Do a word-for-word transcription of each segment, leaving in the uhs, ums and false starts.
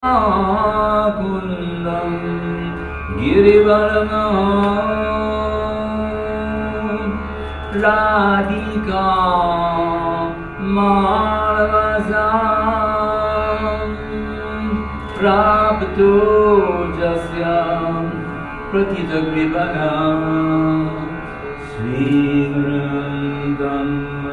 Kundam Girivaranam Radhika Malavasam Prapto Jasyam Pratitagrivanam Sri Vrindam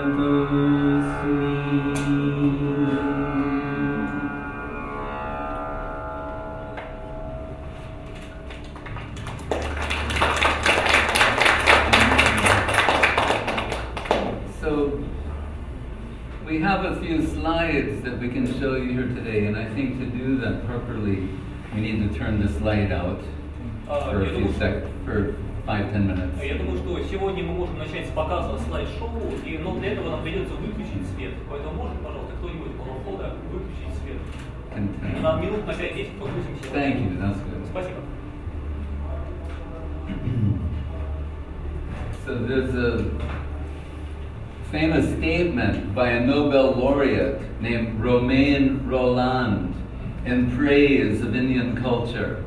We have a few slides that we can show you here today, and I think to do that properly, we need to turn the slide out for a few seconds, for five ten minutes. Я думаю, что сегодня мы можем начать с показа слайд-шоу, и, но для этого нам придется выключить свет. Поэтому может, пожалуйста, кто-нибудь около входа выключить свет. На минут на пять-десять погрузимся. Thank you, that's good. Спасибо. So there's a famous statement by a Nobel laureate named Romain Rolland in praise of Indian culture.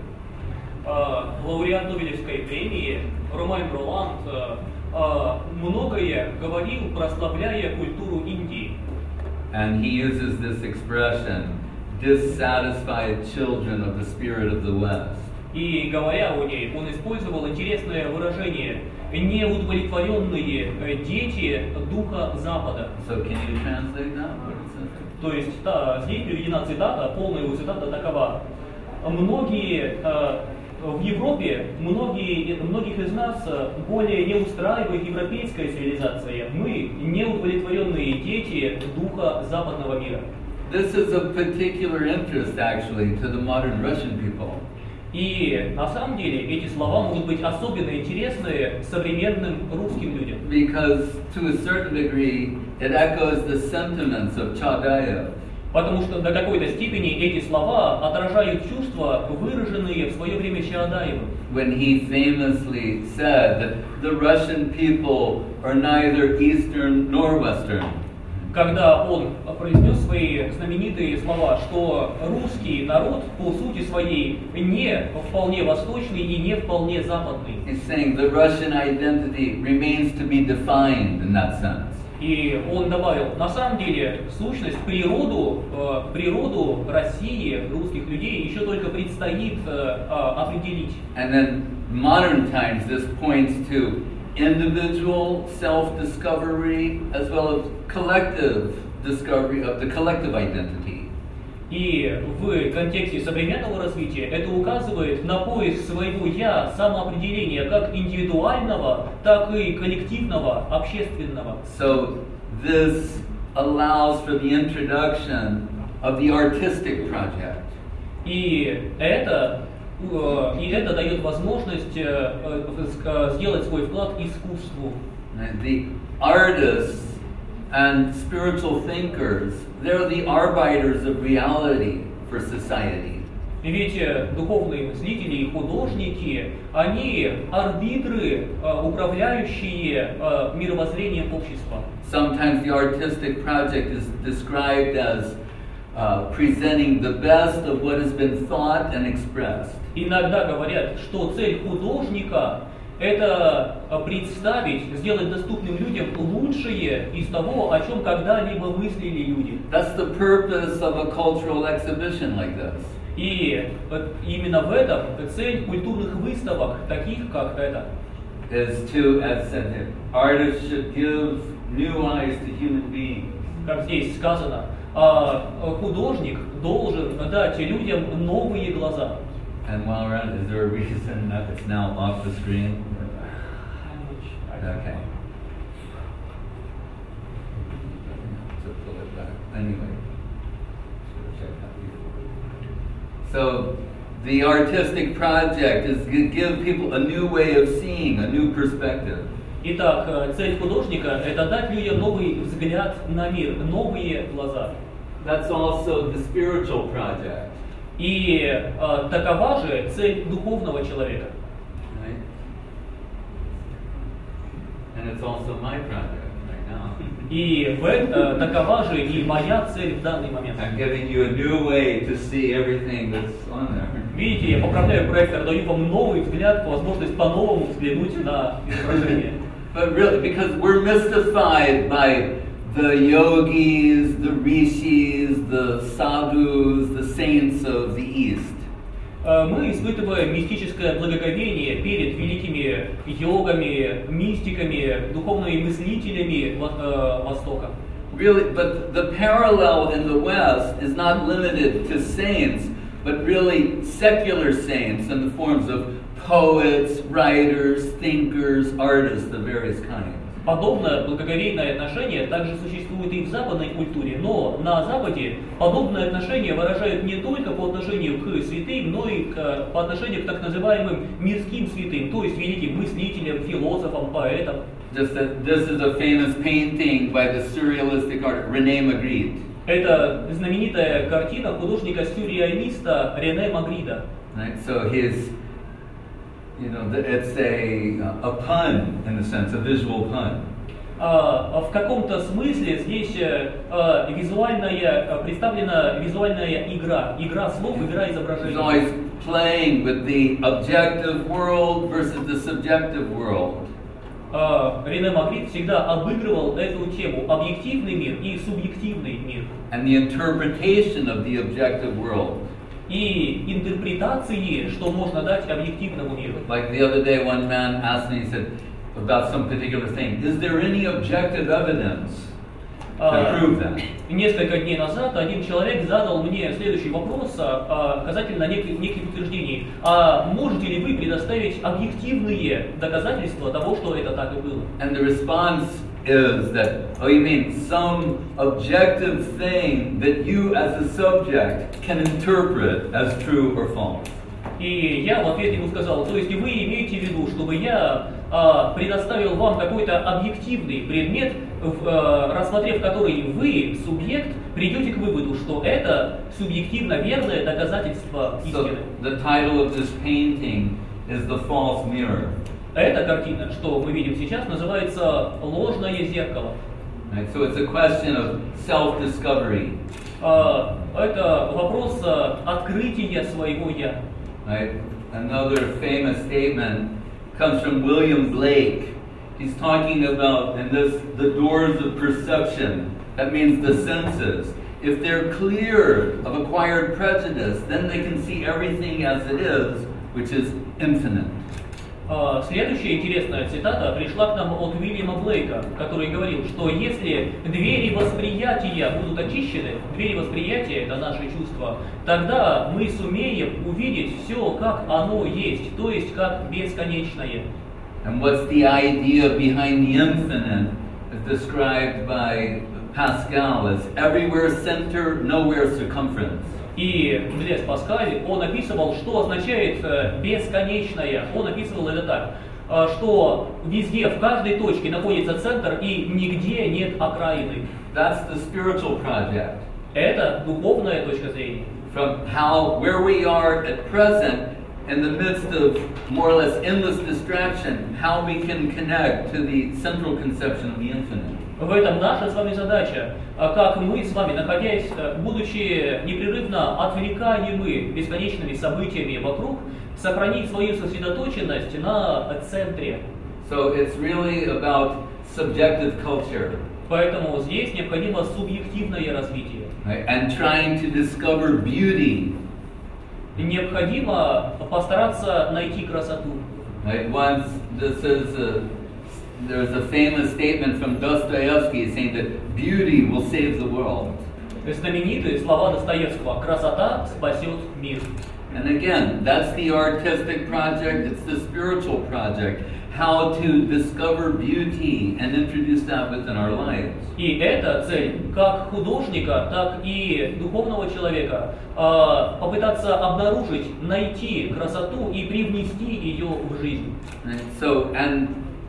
Uh, лауреат Нобелевской премии Ромейн Роланд uh, uh, многое говорил, прославляя культуру Индии. And he uses this expression, dissatisfied children of the spirit of the West. И говоря о ней, он использовал интересное выражение неудовлетворенные дети духа Запада. So can you translate that? What it says? То есть да, здесь приведена цитата, полная его цитата такова. Многие э, в Европе, многие, многих из нас более не устраивает европейская цивилизация. Мы неудовлетворенные дети духа западного мира. This is of particular interest actually to the modern Russian people. И на самом деле эти слова могут быть особенно интересны современным русским людям. Because to a certain degree it echoes the sentiments of Chadayev. Потому что до какой-то степени эти слова отражают чувства, выраженные в свое время Чаадаевым. When he famously said that the Russian people are neither Eastern nor Western. Когда он произнес свои знаменитые слова, что русский народ по сути своей не вполне восточный и не вполне западный. He's saying the Russian identity remains to be defined in that sense. И он добавил, на самом деле, сущность, природу, э, природу России, русских людей еще только предстоит э, определить. And then modern times this points to individual self-discovery as well as collective discovery of the collective identity. И в контексте современного развития это указывает на поиск своего «я», самоопределения как индивидуального, так и коллективного, общественного. So this allows for the introduction of the artistic project. И это И это дает возможность сделать свой вклад искусству. The artists and spiritual thinkers, they're the arbiters of reality for society. Ведь духовные мыслители и художники, они арбитры, управляющие мировоззрением общества. Sometimes the artistic project is described as uh, presenting the best of what has been thought and expressed. Иногда говорят, что цель художника – это представить, сделать доступным людям лучшее из того, о чем когда-либо мыслили люди. That's the purpose of a cultural exhibition like this. И именно в этом цель культурных выставок, таких как эта. Is to, as said here, artists should give new eyes to human beings. Как здесь сказано, художник должен дать людям новые глаза. And while we're on, is there a reason that it's now off the screen? Okay. So pull it back. Anyway. So the artistic project is to give people a new way of seeing, a new perspective. Итак, цель художника – это дать людям новый взгляд на мир, новые глаза. That's also the spiritual project. И э, такова же цель духовного человека. Right? And it's also my project right now. И в это, такова же и моя цель в данный момент. I'm giving you a new way to see everything that's on there. Видите, я поправляю проектор, даю вам новый взгляд, возможность по-новому взглянуть на изображение. But really, because we're mystified by the yogis, the rishis, the sadhus, the saints of the East. Мы испытываем мистическое благоговение перед великими йогами, мистиками, духовными мыслителями Востока. Really, but the parallel in the West is not limited to saints, but really secular saints in the forms of poets, writers, thinkers, artists of various kinds. Подобное благоговейное отношение также существует и в западной культуре, но на Западе подобное отношение выражают не только по отношению к святым, но и к, по отношению к так называемым мирским святым, то есть великим мыслителям, философам, поэтам. Just that this is a famous painting by the surrealistic artist René Magritte. Это знаменитая картина художника-сюрреалиста Рене Магрида. Right, so his, you know, it's a a pun in a sense, a visual pun. Uh, в каком-то смысле здесь uh, визуальная, представлена визуальная игра, игра слов, игра изображений. He's always playing with the objective world versus the subjective world. Uh, Рене Магрит всегда обыгрывал эту тему: объективный мир и субъективный мир. And the interpretation of the objective world. И интерпретации, что можно дать объективному миру. Like the other day, one man asked me, he said, about some particular thing, is there any objective evidence to Uh, prove that? Несколько дней назад один человек задал мне следующий вопрос uh, касательно неких, неких утверждений. А можете ли вы предоставить объективные доказательства того, что это так и было? And the response is that, oh, you mean some objective thing that you as a subject can interpret as true or false? И я в ответ ему сказал: то есть вы имеете в виду, чтобы я а, предоставил вам какой-то объективный предмет, в, а, рассмотрев который вы, субъект, придете к выводу, что это субъективно верное доказательство истины. So the title of this painting is The False Mirror. Эта картина, что мы видим сейчас, называется «Ложное зеркало». Right? So it's a question of self-discovery. А, это вопрос а, открытия своего «я». Right? Another famous statement comes from William Blake. He's talking about, in this, the doors of perception. That means the senses. If they're clear of acquired prejudice, then they can see everything as it is, which is infinite. Uh, следующая интересная цитата пришла к нам от Уильяма Блейка, который говорил, что если двери восприятия будут очищены, двери восприятия — это наши чувства, тогда мы сумеем увидеть все, как оно есть, то есть как бесконечное. And what's the idea behind the infinite is described by Pascal as everywhere center, nowhere circumference. И Блес Паскаль, он описывал, что означает бесконечное. Он описывал это так, что везде, в каждой точке находится центр и нигде нет окраины. That's the spiritual project. Это духовная точка зрения. From how, where we are at present, in the midst of more or less endless distraction, how we can connect to the central conception of the infinite. В этом наша с вами задача, как мы с вами, находясь, будучи непрерывно отвлекаемы бесконечными событиями вокруг, сохранить свою сосредоточенность на центре. So it's really about subjective culture. Поэтому здесь необходимо субъективное развитие. Right? And trying to discover beauty. Необходимо постараться найти красоту. Right? Once this is a There's a famous statement from Dostoevsky saying that beauty will save the world. Знаменитые слова Достоевского: «Красота спасет мир». And again, that's the artistic project, it's the spiritual project. How to discover beauty and introduce that within our lives. И это цель как художника, так и духовного человека. Попытаться обнаружить, найти красоту и привнести ее в жизнь. And so, and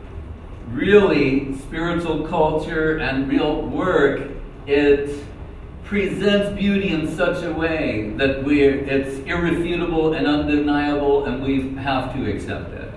really, spiritual culture and real work, it presents beauty in such a way that we're, it's irrefutable and undeniable, and we have to accept it.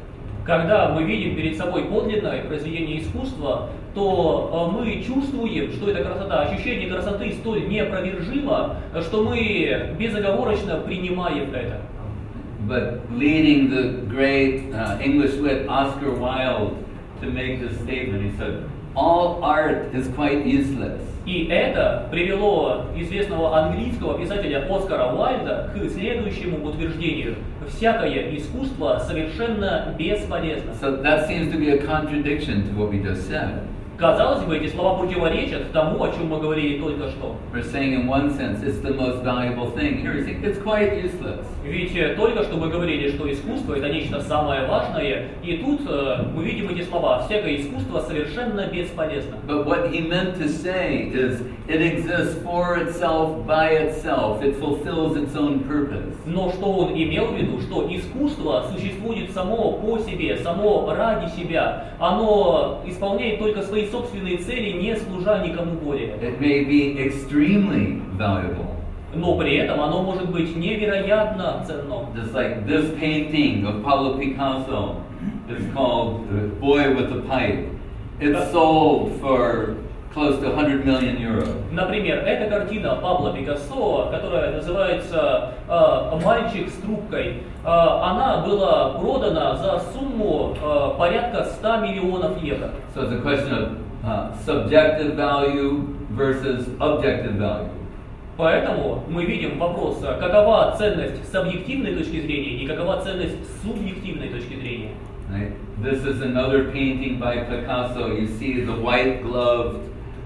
Когда мы видим перед собой подлинное произведение искусства, то э, мы чувствуем, что эта красота, ощущение красоты столь неопровержимо, что мы безоговорочно принимаем это. But leading the great uh, English wit Oscar Wilde to make this statement, he said, all art is quite useless. И это привело известного английского писателя Оскара Уайльда к следующему утверждению: всякое искусство совершенно бесполезно. So that seems to be a contradiction to what we just said. Казалось бы, эти слова противоречат тому, о чем мы говорили только что. We're saying in one sense it's the most valuable thing. Here he's saying it's quite useless. Ведь только что мы говорили, что искусство это нечто самое важное, и тут э, мы видим эти слова: всякое искусство совершенно бесполезно. But what he meant to say is it exists for itself, by itself. It fulfills its own purpose. Но что он имел в виду, что искусство существует само по себе, само ради себя. Оно исполняет только свои собственные цели, не служа никому более. It may be extremely valuable. Но при этом оно может быть невероятно ценно. Just like this painting of Pablo Picasso is called The Boy with the Pipe. It's sold for close to one hundred million euros. Например, эта картина Пабло Пикассо, которая называется э, «Мальчик с трубкой», э, она была продана за сумму э, порядка ста миллионов евро. So it's a question of uh, subjective value versus objective value. Поэтому мы видим вопрос, какова ценность с объективной точки зрения и какова ценность с субъективной точки зрения. Right? This is another painting by Picasso. You see the white-gloved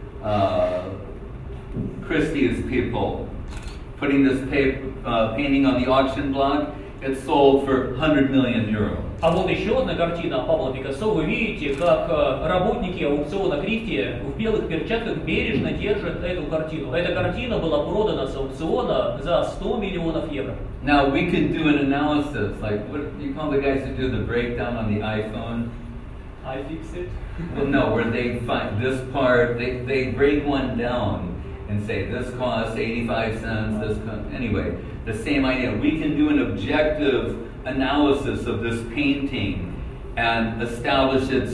uh, Christie's people putting this tape, uh, painting on the auction block. It's sold for one hundred million euro. А вот еще одна картина Пабло Пикассо. Вы видите, как э, работники аукциона Кристи в белых перчатках бережно держат эту картину. Эта картина была продана с аукциона за сто миллионов евро. Now we could do an analysis, like what you call the guys who do the breakdown on the iPhone. I fix it. Well, no, where they find this part, they they break one down and say this costs eighty-five cents. This cost, anyway, the same idea. We can do an objective analysis of this painting and establish its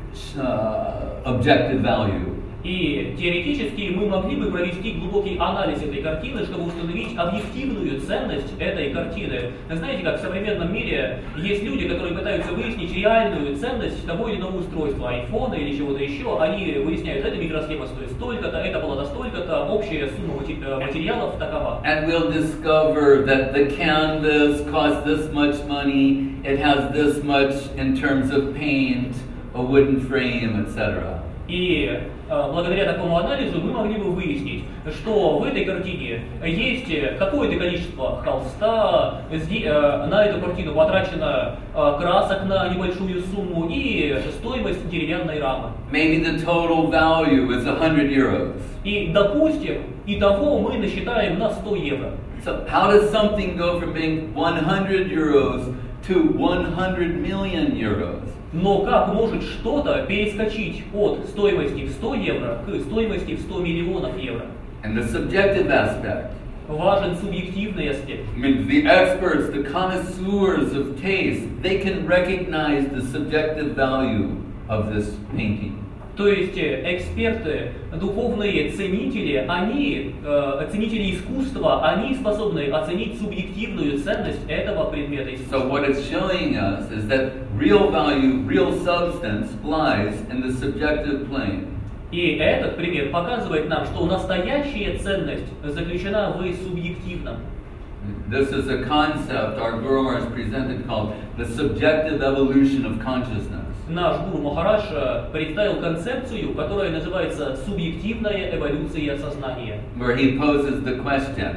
uh, objective value. И теоретически мы могли бы провести глубокий анализ этой картины, чтобы установить объективную ценность этой картины. Знаете, как в современном мире есть люди, которые пытаются выяснить реальную ценность того или иного устройства, айфона или чего-то еще. Они выясняют, эта микросхема стоит столько-то, это была на столько-то, общая сумма материалов такова. And we'll discover that the canvas costs this much money, it has this much in terms of paint, a wooden frame, et cetera. И э, благодаря такому анализу мы могли бы выяснить, что в этой картине есть какое-то количество холста, э, на эту картину потрачено э, красок на небольшую сумму и стоимость деревянной рамы. Maybe the total value is one hundred euros. И, допустим, итого мы насчитаем на сто евро. So how does something go from being one hundred euros to one hundred million euros? Но как может что-то перескочить от стоимости в сто евро к стоимости в сто миллионов евро? And the subjective aspect. Важен субъективный аспект. I mean, the experts, the connoisseurs of taste, they can recognize the subjective value of this painting. То есть эксперты, духовные ценители, они, э, ценители искусства, они способны оценить субъективную ценность этого предмета искусства. So what it's showing us is that real value, real substance lies in the subjective plane. И этот пример показывает нам, что настоящая ценность заключена в субъективном. This is a concept our Guru Maharaj presented called the subjective evolution of consciousness. Наш Гуру Махарадж представил концепцию, которая называется субъективная эволюция сознания. Where he poses the question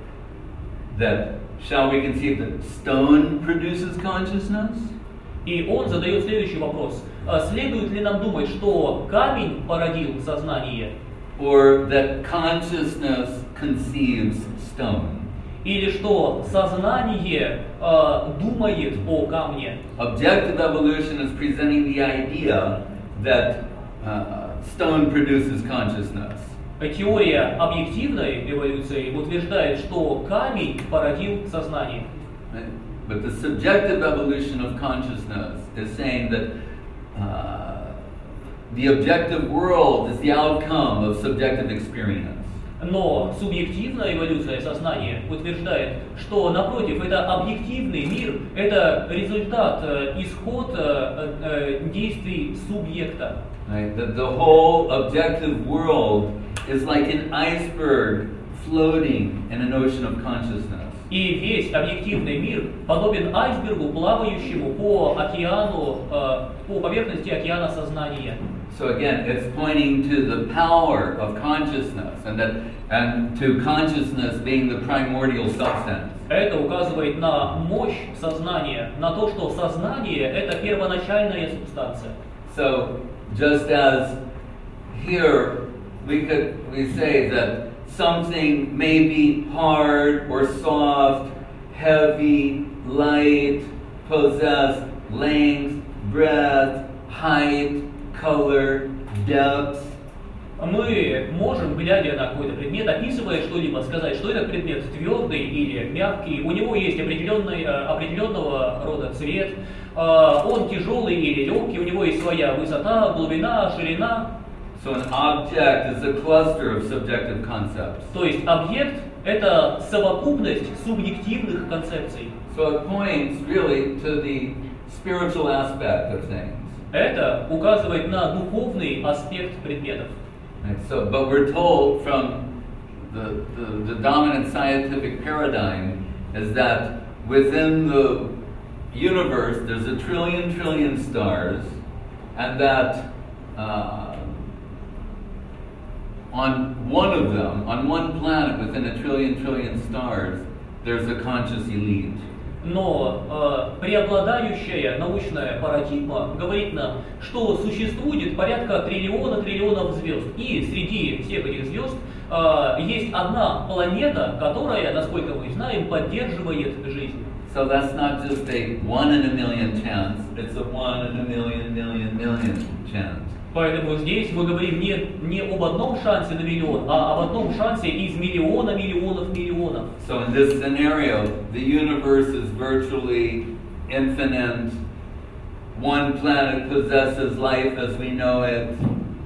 that shall we conceive that stone produces consciousness? И он задает следующий вопрос: следует ли нам думать, что камень породил сознание? Or that consciousness conceives stone? Или что сознание э, думает о камне? Objective evolution is presenting the idea that uh, stone produces consciousness. Теория объективной эволюции утверждает, что камень породил сознание. But the subjective evolution of consciousness is saying that uh, the objective world is the outcome of subjective experience. Но субъективная эволюция сознания утверждает, что, напротив, это объективный мир, это результат, исход действий субъекта. Right? The, the whole objective world is like an iceberg floating in an ocean of consciousness. И весь объективный мир подобен айсбергу, плавающему по океану, по поверхности океана сознания. So again, it's pointing to the power of consciousness and that and to consciousness being the primordial substance. Это указывает на мощь сознания, на то, что сознание – это первоначальная субстанция. So just as here we could we say that something may be hard or soft, heavy, light, possess length, breadth, height, color, depth. Мы можем, глядя на какой-то предмет, описывая что-либо, сказать, что этот предмет твердый или мягкий, у него есть определенный, определенного рода цвет, он тяжелый или легкий, у него есть своя высота, глубина, ширина. So an object is a cluster of subjective concepts. То есть объект – это совокупность субъективных концепций. So it points really to the spiritual aspect of things. Это указывает на духовный аспект предметов. Right, so, but we're told from the, the, the dominant scientific paradigm is that within the universe there's a trillion trillion stars, and that uh, on one of them, on one planet within a trillion trillion stars, there's a conscious elite. Но э, преобладающая научная парадигма говорит нам, что существует порядка триллиона триллионов звезд. И среди всех этих звезд э, есть одна планета, которая, насколько мы знаем, поддерживает жизнь. So that's not just a one in a million chance, it's a one in a million, million, million chance. Поэтому здесь мы говорим не, не об одном шансе на миллион, а об одном шансе из миллиона миллионов миллионов. So in this scenario, the universe is virtually infinite. One planet possesses life as we know it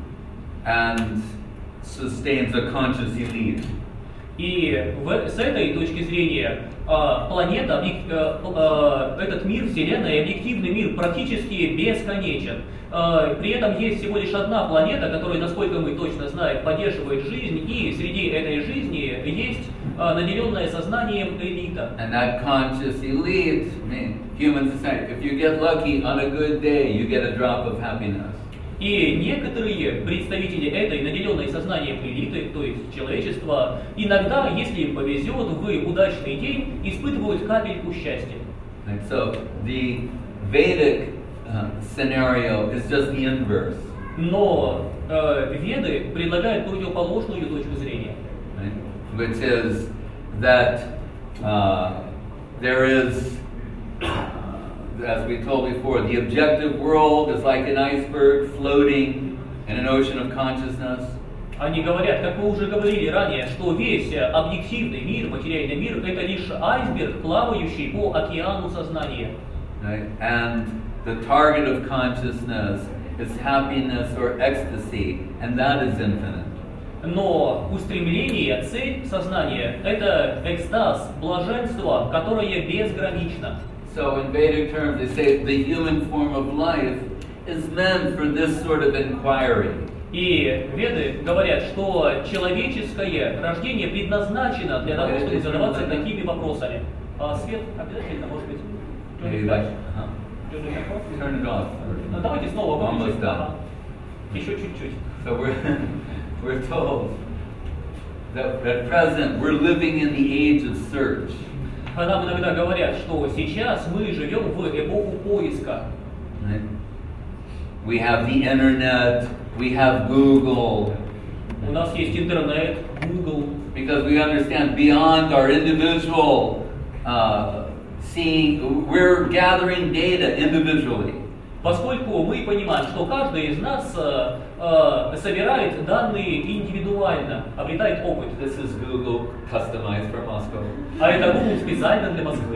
and sustains a conscious elite. И в, с этой точки зрения э, планета, э, э, этот мир, Вселенная, объективный мир практически бесконечен. Э, при этом есть всего лишь одна планета, которая, насколько мы точно знаем, поддерживает жизнь, и среди этой жизни есть э, наделенная сознанием элита. And that conscious elite, I mean, human society, if you get lucky on a good day, you get a drop of happiness. И некоторые представители этой наделенной сознанием элиты, то есть человечества, иногда, если им повезет, в удачный день испытывают капельку счастья. And so the Vedic uh, scenario is just the inverse. Но э, Веды предлагают противоположную точку зрения. Right? Which is that uh, there is, as we told before, the objective world is like an iceberg floating in an ocean of consciousness. Они говорят, как мы уже говорили ранее, что весь объективный мир, материальный мир, это лишь айсберг, плавающий по океану сознания. Right? And the target of consciousness is happiness or ecstasy, and that is infinite. Но устремление, цель сознания – это экстаз, блаженство, которое безгранично. So in Vedic terms, they say the human form of life is meant for this sort of inquiry. И Веды говорят, что человеческое рождение предназначено для того, чтобы задаваться такими вопросами. А свет обязательно, может быть, Maybe like, uh-huh. Turn it off. Ну, давайте снова Almost выключим. done. Ага. Еще чуть-чуть. So we're we're told that at present we're living in the age of search. Нам иногда говорят, что сейчас мы живем в эпоху поиска. Right? We have the internet, we have Google. У нас есть интернет, Google. Because we understand beyond our individual uh, seeing, we're gathering data individually. Поскольку мы понимаем, что каждый из нас э, э, собирает данные индивидуально, обретает опыт. This is Google customized for Moscow. А это Google специально для Москвы.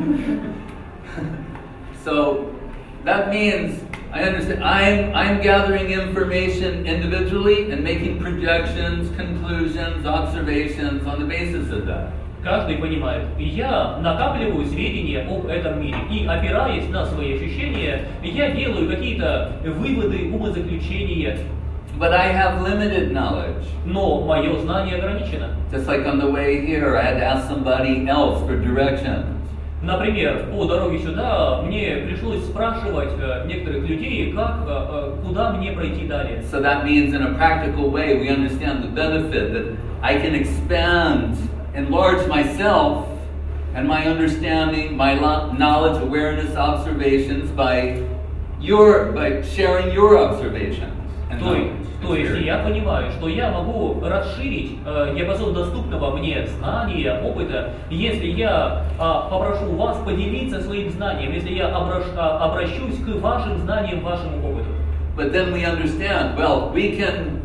So that means I understand I'm I'm gathering information individually and making projections, conclusions, observations on the basis of that. Каждый понимает, я накапливаю сведения об этом мире, и опираясь на свои ощущения, я делаю какие-то выводы, умозаключения. But I have limited knowledge. Но мое знание ограничено. Just like on the way here, I had to ask somebody else for directions. Например, по дороге сюда мне пришлось спрашивать э, некоторых людей, как, э, куда мне пройти далее. So that means in a practical way, we understand the benefit that I can expand, enlarge myself and my understanding, my knowledge, awareness, observations by your, by sharing your observations. And То есть, то есть я понимаю, что я могу расширить э, диапазон доступного мне знания, опыта, если я э, попрошу вас поделиться своим знанием, если я обращ, э, обращусь к вашим знаниям, вашему опыту. But then we understand, well, we can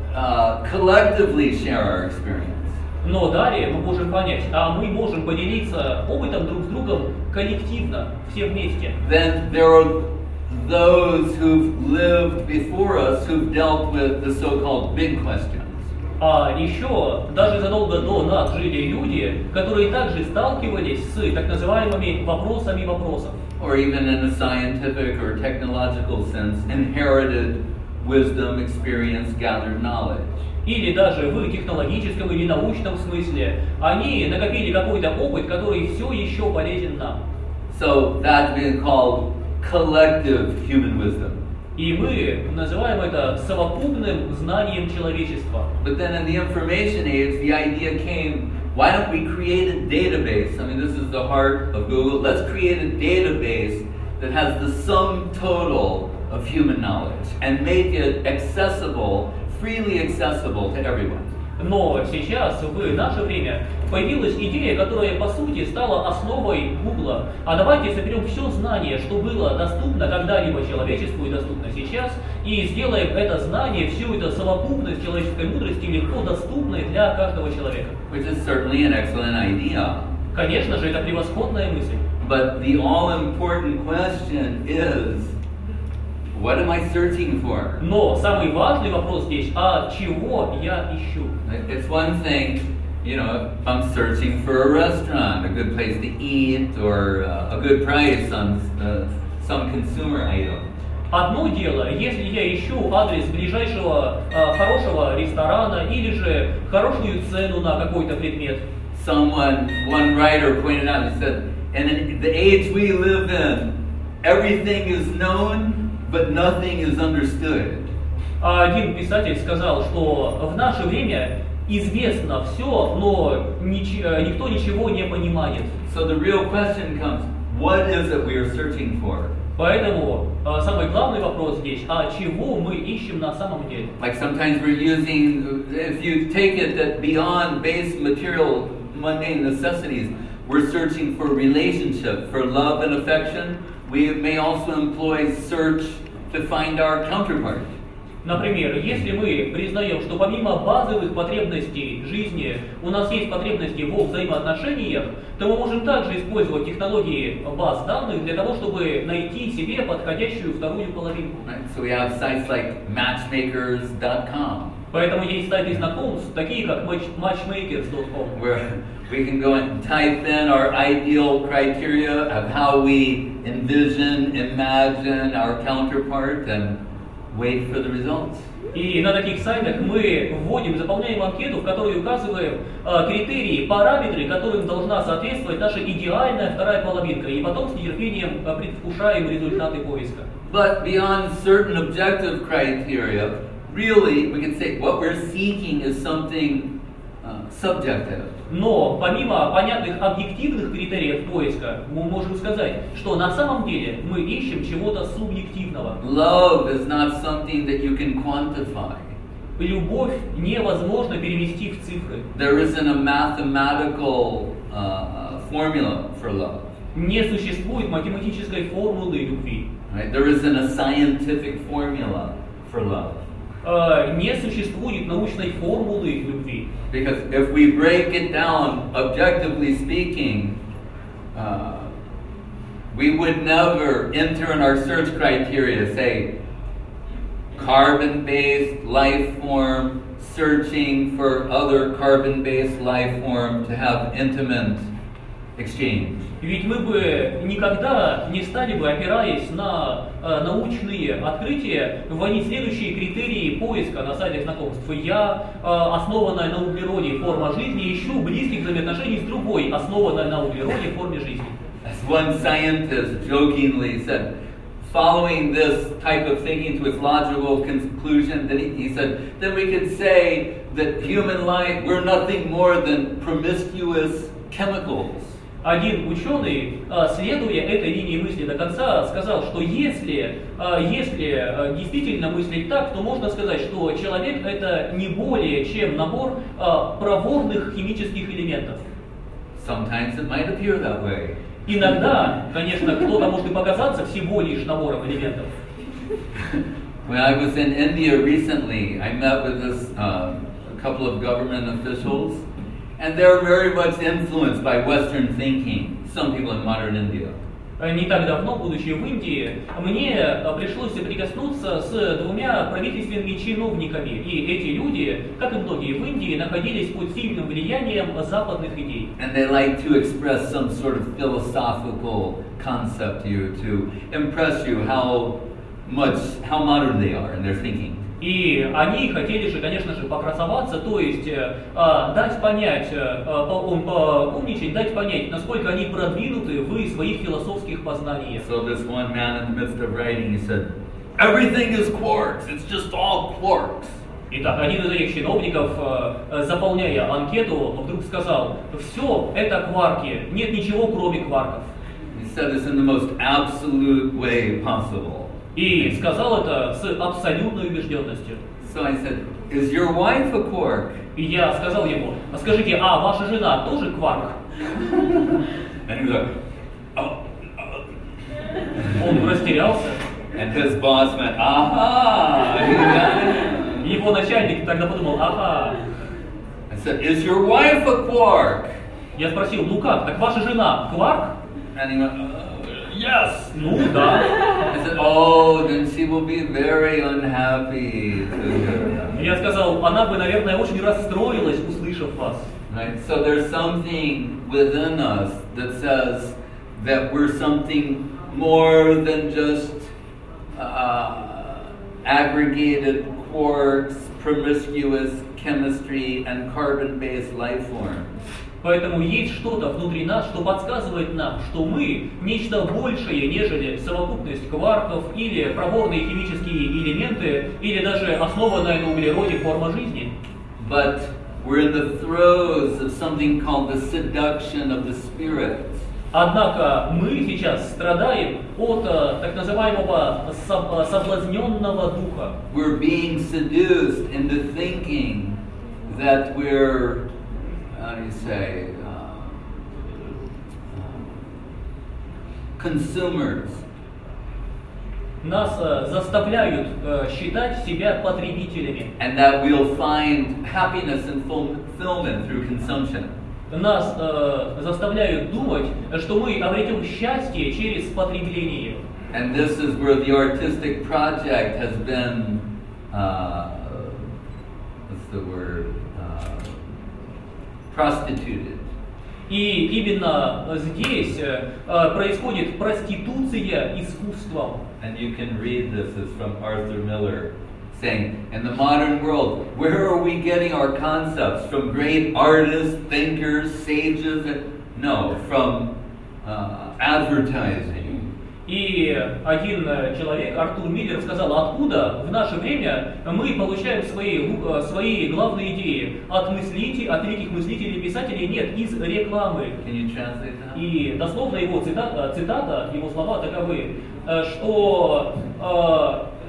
uh, collectively share our experience. Но далее мы можем понять, а мы можем поделиться опытом друг с другом коллективно, все вместе. Then there are those who've lived before us who've dealt with the so-called big questions. А еще даже задолго до нас жили люди, которые также сталкивались с так называемыми вопросами вопросов. Or even in a scientific or technological sense, inherited wisdom, experience, gathered knowledge. Или даже в технологическом или научном смысле они накопили какой-то опыт, который все еще полезен нам. So that's been called collective human wisdom. И мы называем это совокупным знанием человечества. But then in the information age, the idea came, why don't we create a database? I mean, this is the heart of Google. Let's create a database that has the sum total of human knowledge and make it accessible, freely accessible to everyone. Но сейчас, в наше время, появилась идея, которая по сути стала основой Гугла. А давайте соберем все знание, что было доступно когда-либо человечеству и доступно сейчас, и сделаем это знание, всю эту совокупность человеческой мудрости легко доступной для каждого человека. Which is certainly an excellent idea. Конечно же, это превосходная мысль. But the all-important question is, what am I searching for? Но самый важный вопрос здесь, а чего я ищу? It's one thing, you know, if I'm searching for a restaurant, a good place to eat, or uh, a good price on uh, some consumer item. Одно дело, если я ищу адрес ближайшего э, хорошего ресторана или же хорошую цену на какой-то предмет. Someone, one writer pointed out, he said, and in the age we live in, everything is known, but nothing is understood. Один писатель сказал, что в наше время известно все, но нич- никто ничего не понимает. So the real question comes, what is it we are searching for? Поэтому самый главный вопрос здесь, а чего мы ищем на самом деле? Like sometimes we're using, if you take it that beyond base material, mundane necessities, we're searching for relationship, for love and affection. We may also employ search to find our counterpart. Например, если мы признаем, что помимо базовых потребностей жизни у нас есть потребности во взаимоотношениях, то мы можем также использовать технологии баз данных для того, чтобы найти себе подходящую вторую половинку. Right? So we have sites like matchmakers dot com. Поэтому есть сайты знакомств, такие как matchmakers dot com. Where we can go and type in our ideal criteria of how we envision, imagine our counterpart and wait for the results. И на таких сайтах мы вводим, заполняем анкету, в которой указываем э, критерии, параметры, которым должна соответствовать наша идеальная вторая половинка, и потом с нетерпением э, предвкушаем результаты поиска. But beyond certain objective criteria, really we can say what we're seeking is something uh, subjective. Но помимо понятных объективных критериев поиска, мы можем сказать, что на самом деле мы ищем чего-то субъективного. Love is not something that you can quantify. Любовь невозможно перевести в цифры. There isn't a mathematical uh, formula for love. Не существует математической формулы любви. Right? There isn't a scientific formula for love. Э, Не существует научной формулы любви. Because if we break it down, objectively speaking, uh, we would never enter in our search criteria, say, carbon-based life form, searching for other carbon-based life form to have intimate exchange. Ведь мы бы никогда не стали бы, опираясь на э, научные открытия, вводить следующие критерии поиска на сайтах знакомств. Я, э, основанная на углероде форма жизни, ищу близких взаимоотношений с другой, основанной на углероде форме жизни. As one scientist jokingly said, following this type of thinking to its logical conclusion, then he, he said, then we could say that human life, we're nothing more than promiscuous chemicals. Один ученый, следуя этой линии мысли до конца, сказал, что если, если действительно мыслить так, то можно сказать, что человек это не более чем набор проворных химических элементов. Sometimes it might appear that way. Иногда, конечно, кто-то может и показаться всего лишь набором элементов. When I was in India recently, I met with this, uh, a couple of government officials, and they're very much influenced by Western thinking, some people in modern India. Не так давно, будучи в Индии, мне пришлось соприкоснуться с двумя правительственными чиновниками. И эти люди, как и многие в Индии, находились под сильным влиянием западных идей. And they like to express some sort of philosophical concept to you to impress you how much, how modern they are in their thinking. И они хотели же, конечно же, покрасоваться, то есть э, дать понять, э, поумничать, дать понять, насколько они продвинуты в своих философских познаниях. So this one man in the midst of writing, he said, everything is quarks, it's just all quarks. Итак, один из этих чиновников, э, заполняя анкету, вдруг сказал, все это кварки, нет ничего кроме кварков. He said this in the most absolute way possible. И сказал это с абсолютной убежденностью. So I said, is your wife a quark? И я сказал ему, скажите, а ваша жена тоже кварк? And he was like, oh, oh. Он растерялся. And his boss went, aha! Его начальник тогда подумал, ага. I said, is your wife a quark? Я спросил, ну как, так ваша жена кварк? And he went, uh, yes. Ну да. I said, oh, then she will be very unhappy to hear. Я сказал, она бы, наверное, очень расстроилась, услышав вас. Right? So there's something within us that says that we're something more than just uh, aggregated quarks, promiscuous chemistry, and carbon-based life forms. Поэтому есть что-то внутри нас, что подсказывает нам, что мы нечто большее, нежели совокупность кварков или проворные химические элементы, или даже основанная на углероде форма жизни. But we're in the throes of something called the seduction of the spirit. Однако мы сейчас страдаем от так называемого соблазненного духа. We're being seduced into thinking that we're, how do you say, uh, uh, consumers. Нас uh, заставляют uh, считать себя потребителями. And that we'll find happiness and fulfillment through consumption. Нас uh, заставляют думать, что мы обретем счастье через потребление. And this is where the artistic project has been, uh, what's the word, uh, prostituted. И именно здесь uh, происходит проституция искусством. And you can read this, it's from Arthur Miller, saying, in the modern world, where are we getting our concepts? From great artists, thinkers, sages? No, from uh, advertising. И один человек, Артур Миллер, сказал, откуда в наше время мы получаем свои, свои главные идеи? От мыслителей, от великих мыслителей и писателей? Нет, из рекламы. Can you translate that? И дословно его цитата, цитата, его слова таковы, что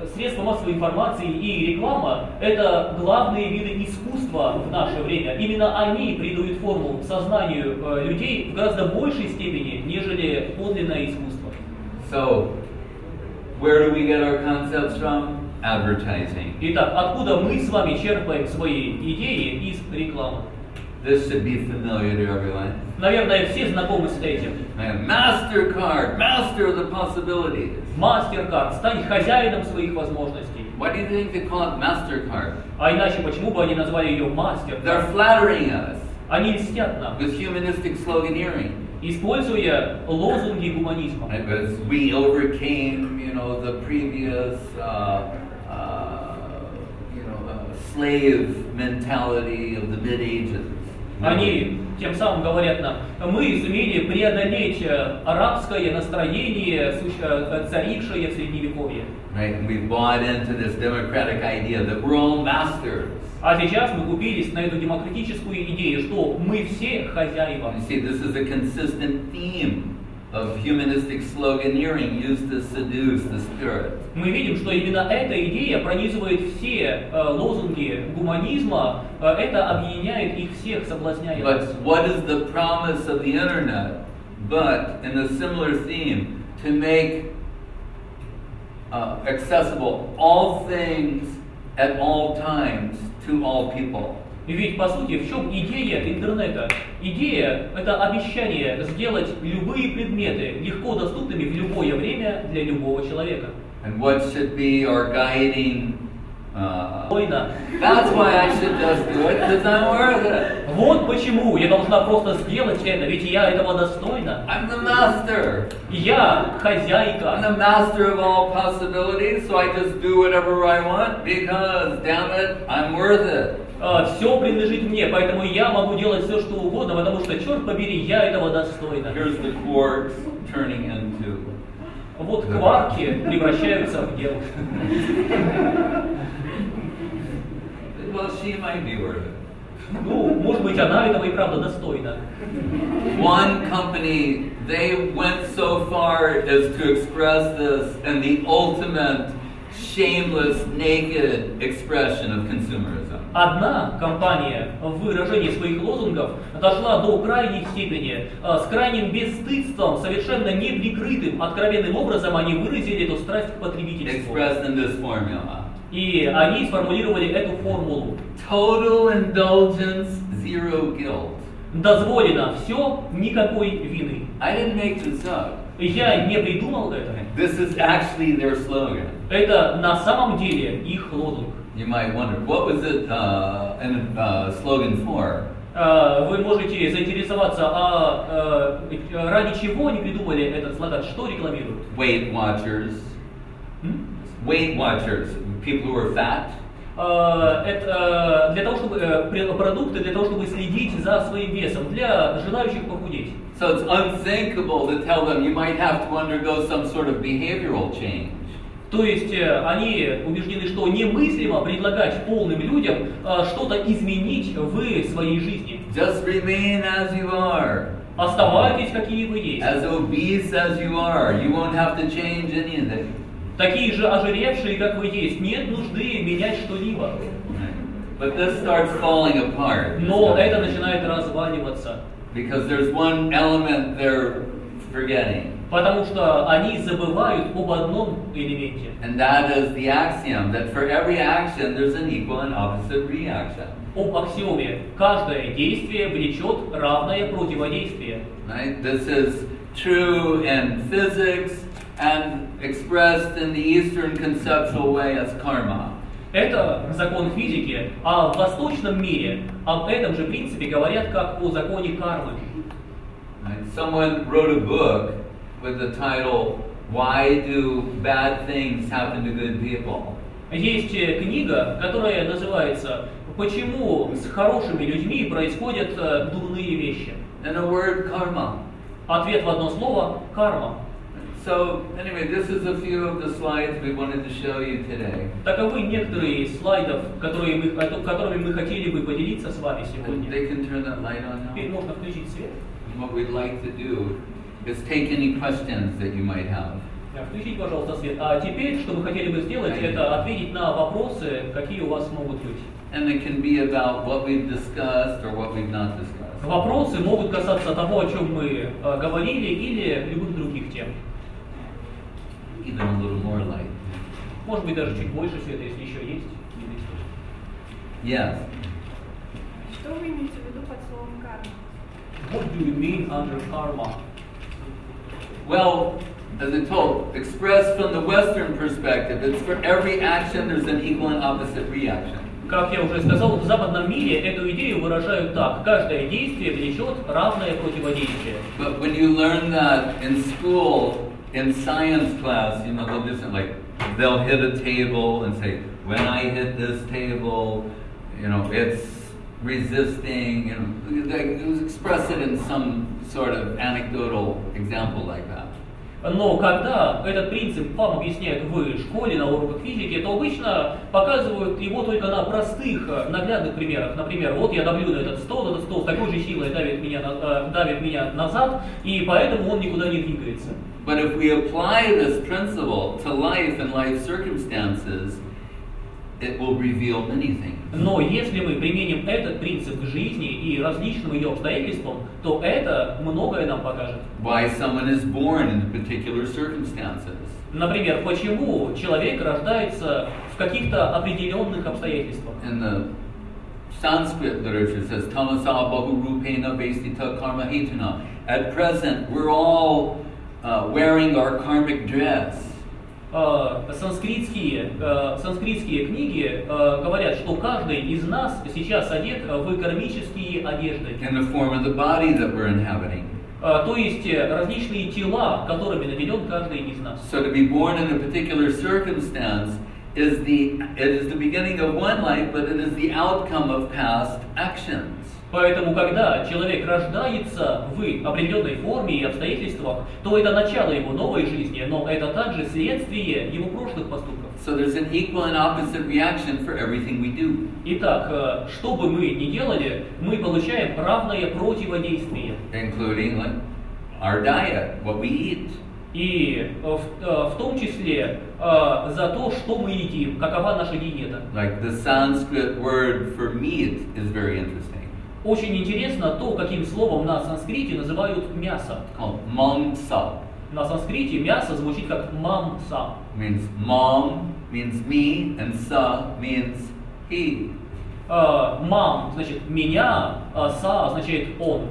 средства массовой информации и реклама – это главные виды искусства в наше время. Именно они придают форму сознанию э, людей в гораздо большей степени, нежели подлинное искусство. So, where do we get our concepts from? Advertising. Итак, откуда мы с вами черпаем свои идеи из рекламы? This should be familiar to everyone. Наверное, все знакомы с этим. Man, MasterCard, master of the possibilities. MasterCard, стань хозяином своих возможностей. Why do you think they call it MasterCard? А иначе, почему бы они назвали ее They're MasterCard? flattering us Они льстят нам, with humanistic sloganeering. используя лозунги гуманизма. Right? Because we overcame, you know, the previous, uh, uh, you know, uh, slave mentality of the mid ages. Они тем самым говорят нам, мы сумели преодолеть э, арабское настроение, суще- э, царившее в Средневековье. Right? And we bought into this democratic idea that we're all masters. А сейчас мы купились на эту демократическую идею, что мы все хозяева. You see, this is a consistent theme of humanistic sloganeering used to seduce the spirit. Мы видим, что именно эта идея пронизывает все э, лозунги гуманизма, э, это объединяет их всех, соблазняет нас. But what is the promise of the internet? But in a similar theme, to make uh, accessible all things at all times to all people. И ведь, по сути, в чем идея интернета? Идея – это обещание сделать любые предметы легко доступными в любое время для любого человека. And what should be our guiding? Uh, Война. that's why I should just do it, because I'm worth it. Вот почему я должна просто сделать это, ведь я этого достойна. I'm the master. Я I'm хозяйка. the master of all possibilities, so I just do whatever I want because, damn it, I'm worth it. Все принадлежит мне, поэтому я могу делать все, что угодно, потому что, черт побери, я этого достойна. Here's the quarks turning into. Вот кварки превращаются в девушек. Well, she might be worth it. Ну, может быть, она этого и правда достойна. One company, they went so far as to express this in the ultimate shameless, naked expression of consumerism. Одна компания в выражении своих лозунгов дошла до крайней степени, э, с крайним бесстыдством, совершенно неприкрытым, откровенным образом они выразили эту страсть к потребительству. Expressed in this formula. И они сформулировали эту формулу. Total indulgence, zero guilt. Дозволено все, никакой вины. I didn't make this up. Я не придумал это. This is actually their slogan. Это на самом деле их лозунг. You might wonder, what was it uh, an uh, slogan for? Э, Вы можете заинтересоваться, а э, ради чего они придумали этот слоган, что рекламируют? Weight Watchers. М? Weight Watchers, people who are fat. Э, Это для того, чтобы э, пр- продукты для того, чтобы следить за своим весом, для желающих похудеть. So it's unthinkable to tell them you might have to undergo some sort of behavioral change. То есть э, они убеждены, что немыслимо предлагать полным людям э, что-то изменить в своей жизни. Just remain as you are. Оставайтесь, какие вы есть. As obese as you are. You won't have to change anything. Такие же ожиревшие, как вы есть. Нет нужды менять что-либо. But this starts falling apart. Но это начинает разваливаться. Because there's one element they're forgetting. Потому что они забывают об одном элементе. And that is the axiom that for every action there's an equal and opposite reaction. Об аксиоме. Каждое действие влечет равное противодействие. Right? This is true in physics and expressed in the Eastern conceptual way as karma. Это закон физики, а в восточном мире об этом же принципе говорят как о законе кармы. Right? Someone wrote a book with the title "Why Do Bad Things Happen to Good People?" Есть книга, которая называется «Почему с хорошими людьми происходят э, дурные вещи?» And a word, karma. Ответ в одно слово – карма. So anyway, this is a few of the slides we wanted to show you today. Таковы некоторые из слайдов, которые мы, которыми мы хотели бы поделиться с вами сегодня. They can turn that light on Теперь now. можно включить свет. And what we'd like to do is take any questions that you might have. Включите, пожалуйста, свет. А теперь, что мы хотели бы сделать, это ответить на вопросы, какие у вас могут быть. And it can be about what we've discussed or what we've not discussed. Вопросы могут касаться того, о чем мы э, говорили, или любых других тем. Even a little more light. Может быть, даже чуть больше света, если еще есть. Yes. Что вы имеете в виду под словом карма? What do you mean under karma? Well, as I told, expressed from the Western perspective, it's for every action there's an equal and opposite reaction. Как я уже сказал, в западном мире эту идею выражают так: каждое действие влечет равное противодействие. But when you learn that in school, in science class, you know, they'll just like they'll hit a table and say, when I hit this table, you know, it's resisting, you know, they express it in some sort of anecdotal example like that. Но когда этот принцип вам объясняют в школе на уроках физики, то обычно показывают его только на простых, наглядных примерах. Например, вот я давлю на этот стол, этот стол с такой же силой давит меня, давит меня назад, и поэтому он никуда не двигается. But if we apply this principle to life and life circumstances, it will reveal many things. Но если мы применим этот принцип к жизни и различным ее обстоятельствам, то это многое нам покажет. Why someone is born in particular circumstances. Например, почему человек рождается в каких-то определенных обстоятельствах. In the Sanskrit literature it says, Tamasa bahu rupena vesita karma hetuna. At present, we're all uh, wearing our karmic dress. Uh, санскритские, uh, санскритские книги uh, говорят, что каждый из нас сейчас одет в кармические одежды. In the form of the body that we're inhabiting. Uh, то есть различные тела, которыми наделен каждый из нас. So to be born in a particular circumstance is the it is the beginning of one life, but it is the outcome of past actions. Поэтому, когда человек рождается в определенной форме и обстоятельствах, то это начало его новой жизни, но это также следствие его прошлых поступков. So there's an equal and opposite reaction for everything we do. Итак, что бы мы ни делали, мы получаем равное противодействие. Including like our diet, what we eat. И в, в том числе за то, что мы едим, какова наша диета. Like the Sanskrit word for meat is very interesting. Очень интересно то, каким словом на санскрите называют мясо. Called mamsa. На санскрите мясо звучит как мамса. Means mom means me and sa means he. Uh, мам значит меня, а са означает он.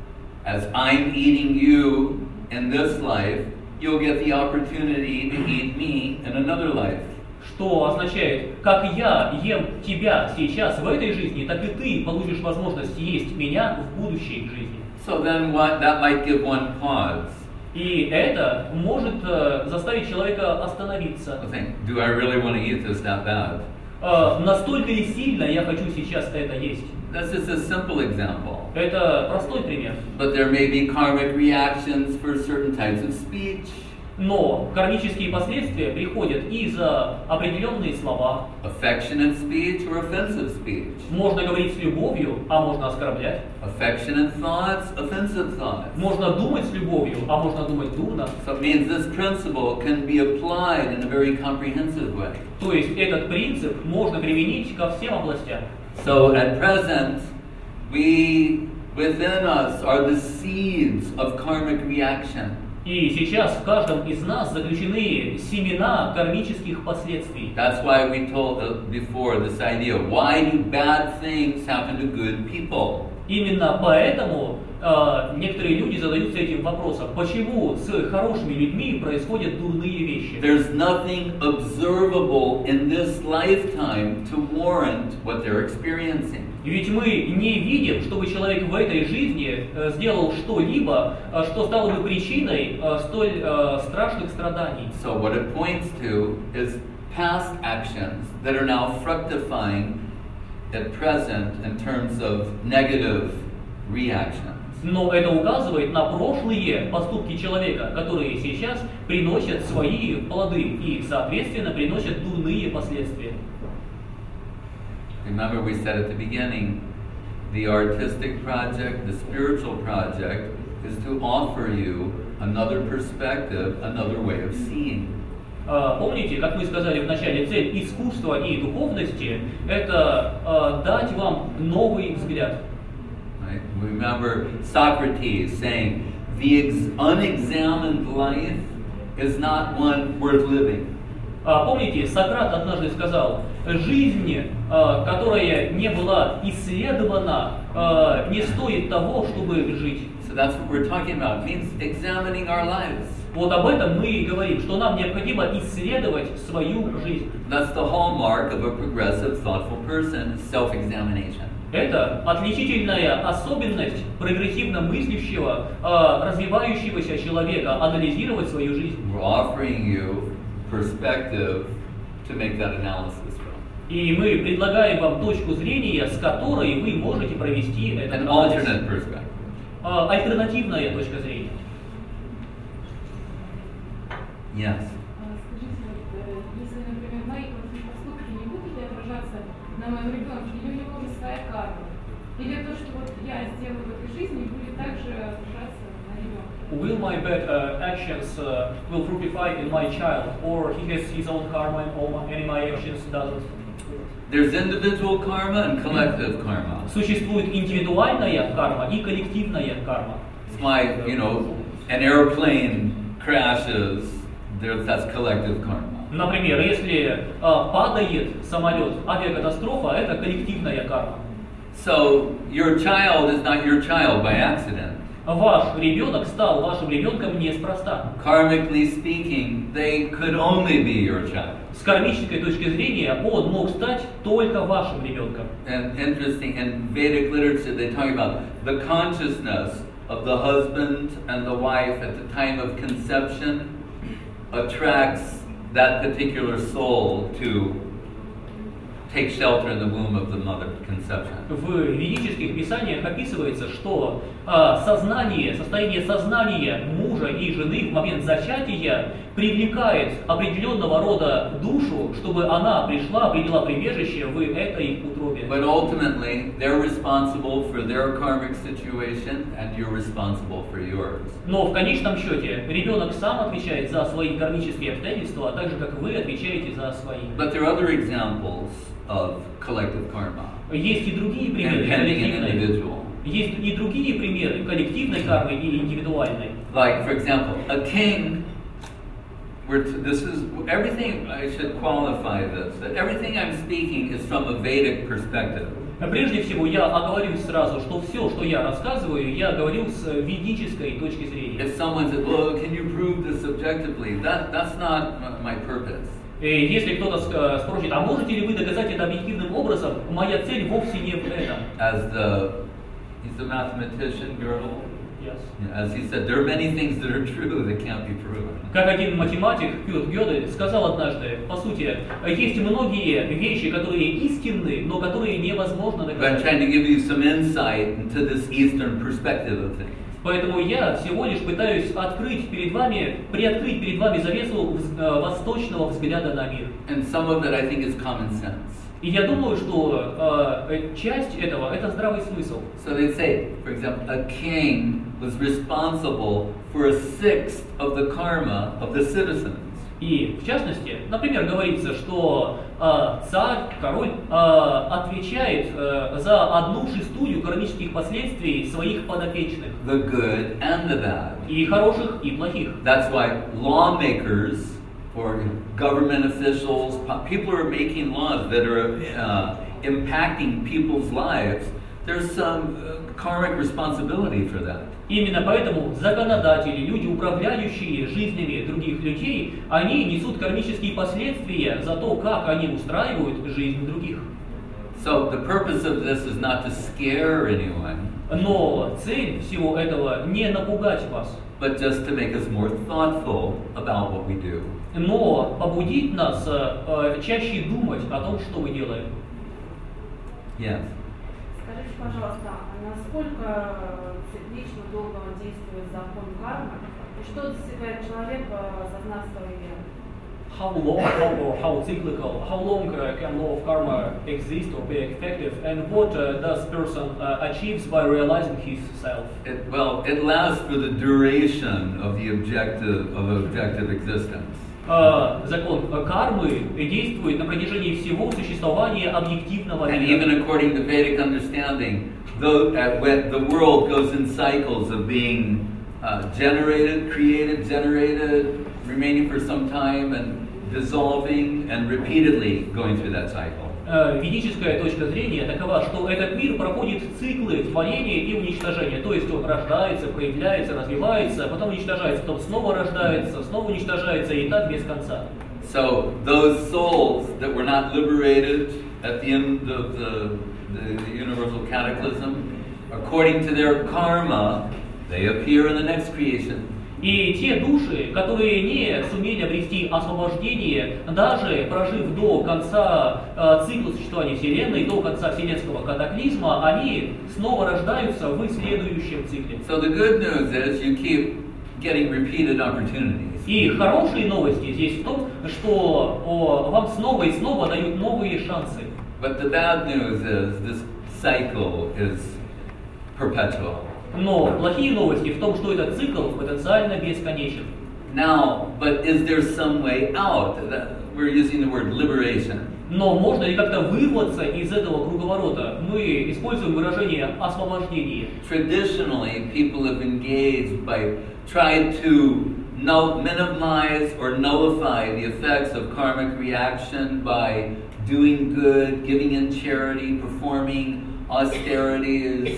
As I'm eating you in this life, you'll get the opportunity to eat me in another life. Что означает, как я ем тебя сейчас в этой жизни, так и ты получишь возможность есть меня в будущей жизни. So then what, that might give one pause. И это может uh, заставить человека остановиться. I think, do I really want to eat this that bad? Uh, настолько ли сильно я хочу сейчас это есть? That's just a simple example. Это простой пример. But there may be karmic reactions for certain types of speech. Но кармические последствия приходят и за определенные слова. Affectionate speech or offensive speech. Можно говорить с любовью, а можно оскорблять. Affectionate thoughts, offensive thoughts. Можно думать с любовью, а можно думать дурно. So it means this principle can be applied in a very comprehensive way. То есть этот принцип можно применить ко всем областям. So at present, we within us are the seeds of karmic reaction. И сейчас в каждом из нас заключены семена кармических последствий. That's why we told before this idea, why do bad things happen to good people? Именно поэтому э, некоторые люди задаются этим вопросом, почему с хорошими людьми происходят дурные вещи. There's nothing observable in this lifetime to warrant what they're experiencing. Ведь мы не видим, чтобы человек в этой жизни э, сделал что-либо, э, что стало бы причиной э, столь э, страшных страданий. So what it points to is past actions that are now fructifying at present in terms of negative reactions. Но это указывает на прошлые поступки человека, которые сейчас приносят свои плоды и, соответственно, приносят дурные последствия. Remember we said at the beginning, the artistic project, the spiritual project, is to offer you another perspective, another way of seeing. А, Помните, как мы сказали в начале, цель искусства и духовности – это а, дать вам новый взгляд. Right? Remember Socrates saying, the ex- unexamined life is not one worth living. А, Помните, Сократ однажды сказал, жизнь, а, которая не была исследована, а, не стоит того, чтобы жить. So that's what we're talking about. It means examining our lives. Вот об этом мы и говорим, что нам необходимо исследовать свою жизнь. That's the hallmark of a progressive, thoughtful person, self-examination. Это отличительная особенность прогрессивно мыслящего, а, развивающегося человека, анализировать свою жизнь. We're offering you perspective to make that analysis from. И мы предлагаем вам точку зрения, с которой вы можете провести этот An анализ. alternate perspective. А, Альтернативная точка зрения. Yes. А, Скажите, вот, э, если, например, мои вот поступки не будут ли отражаться на моем ребенке, или у него уже своя карма? Или то, что вот я сделаю в этой жизни, будет также отражаться на ребенке? Will my bad uh, actions uh, will fructify in my child, or he has his own karma and all my, and my actions doesn't? There's individual karma and collective karma. Существует индивидуальная карма и коллективная карма. It's like, you know, an airplane crashes, there, that's collective karma. Например, если а, падает самолет, авиакатастрофа, это коллективная карма. So your child is not your child by accident. Ваш ребенок стал вашим ребенком неспроста. Karmically speaking, they could only be your child. С кармической точки зрения он мог стать только вашим ребенком. And interesting, in Vedic literature, they talk about the consciousness of the husband and the wife at the time of conception attracts that particular soul to take shelter in the womb of the mother conception. В ведических писаниях описывается, что а, сознание, состояние сознания мужа и жены в момент зачатия привлекает определенного рода душу, чтобы она пришла, приняла прибежище в этой утробе. But ultimately, they're responsible for their karmic situation and you're responsible for yours. Но в конечном счете ребенок сам отвечает за свои кармические обстоятельства, а так же, как вы отвечаете за свои. But there are other examples of collective karma. Есть и другие примеры Impending an коллективной. individual. Есть и другие примеры коллективной кармы и индивидуальной. Like, for example, a king, we're t- this is, everything, I should qualify this, that everything I'm speaking is from a Vedic perspective. Прежде всего, я оговорюсь сразу, что все, что я рассказываю, я говорю с ведической точки зрения. If someone says, well, can you prove this objectively? That, that's not m- my purpose. И если кто-то ск- спросит, а можете ли вы доказать это объективным образом, моя цель вовсе не в этом. As the, he's a mathematician, Gödel. Yes. As he said, there are many things that are true that can't be proven. Как один математик, Кюрт Гёдель, сказал однажды, по сути, есть многие вещи, которые истинны, но которые невозможно But I'm доказать. trying to give you some insight into this Eastern perspective of things. Поэтому я всего лишь пытаюсь открыть перед вами, приоткрыть перед вами завесу вз- э, восточного взгляда на мир. And some of it, I think, is common sense. И я думаю, что э, часть этого – это здравый смысл. So they say, for example, a king was responsible for a sixth of the karma of the citizens. И, в частности, например, говорится, что э, царь, король, э, отвечает э, за одну шестую кармических последствий своих подопечных. The good and the bad. И хороших, и плохих. That's why lawmakers or government officials, po- people who are making laws that are uh, impacting people's lives, there's some uh, karmic responsibility for that. Именно поэтому законодатели, люди, управляющие жизнями других людей, они несут кармические последствия за то, как они устраивают жизнь других. So the purpose of this is not to scare anyone, Но цель всего этого не напугать вас, but just to make us more thoughtful about what we do. но побудить нас э, чаще думать о том, что мы делаем. Yes. Скажите, пожалуйста, а насколько циклично долго действует закон кармы? И что достигает человек, осознав свою веру? how long, how, or how cyclical, how long uh, can law of karma exist or be effective, and what uh, does person uh, achieves by realizing his self? It, well, it lasts for the duration of the objective of objective existence. Uh, закон uh, кармы действует на протяжении всего существования объективного And мира. even according to Vedic understanding, though, uh, when the world goes in cycles of being uh, generated, created, generated, remaining for some time, and dissolving, and repeatedly going through that cycle. Uh, ведическая точка зрения такова, что этот мир проходит циклы творения и уничтожения. То есть он рождается, проявляется, развивается, потом уничтожается, потом снова рождается, снова уничтожается, и так без конца. So those souls that were not liberated at the end of the, the, the universal cataclysm, according to their karma, they appear in the next creation. И те души, которые не сумели обрести освобождение, даже прожив до конца э, цикла существования Вселенной, до конца вселенского катаклизма, они снова рождаются в следующем цикле. So the good news is you keep getting repeated opportunities. И хорошие новости здесь в том, что о, вам снова и снова дают новые шансы. But the bad news is this cycle is perpetual. Но плохие новости в том, что этот цикл потенциально бесконечен. Now, but is there some way out? That, we're using the word liberation. Но можно ли как-то вырваться из этого круговорота? Мы используем выражение освобождение. Traditionally, people have engaged by trying to null, minimize or nullify the effects of karmic reaction by doing good, giving in charity, performing austerities.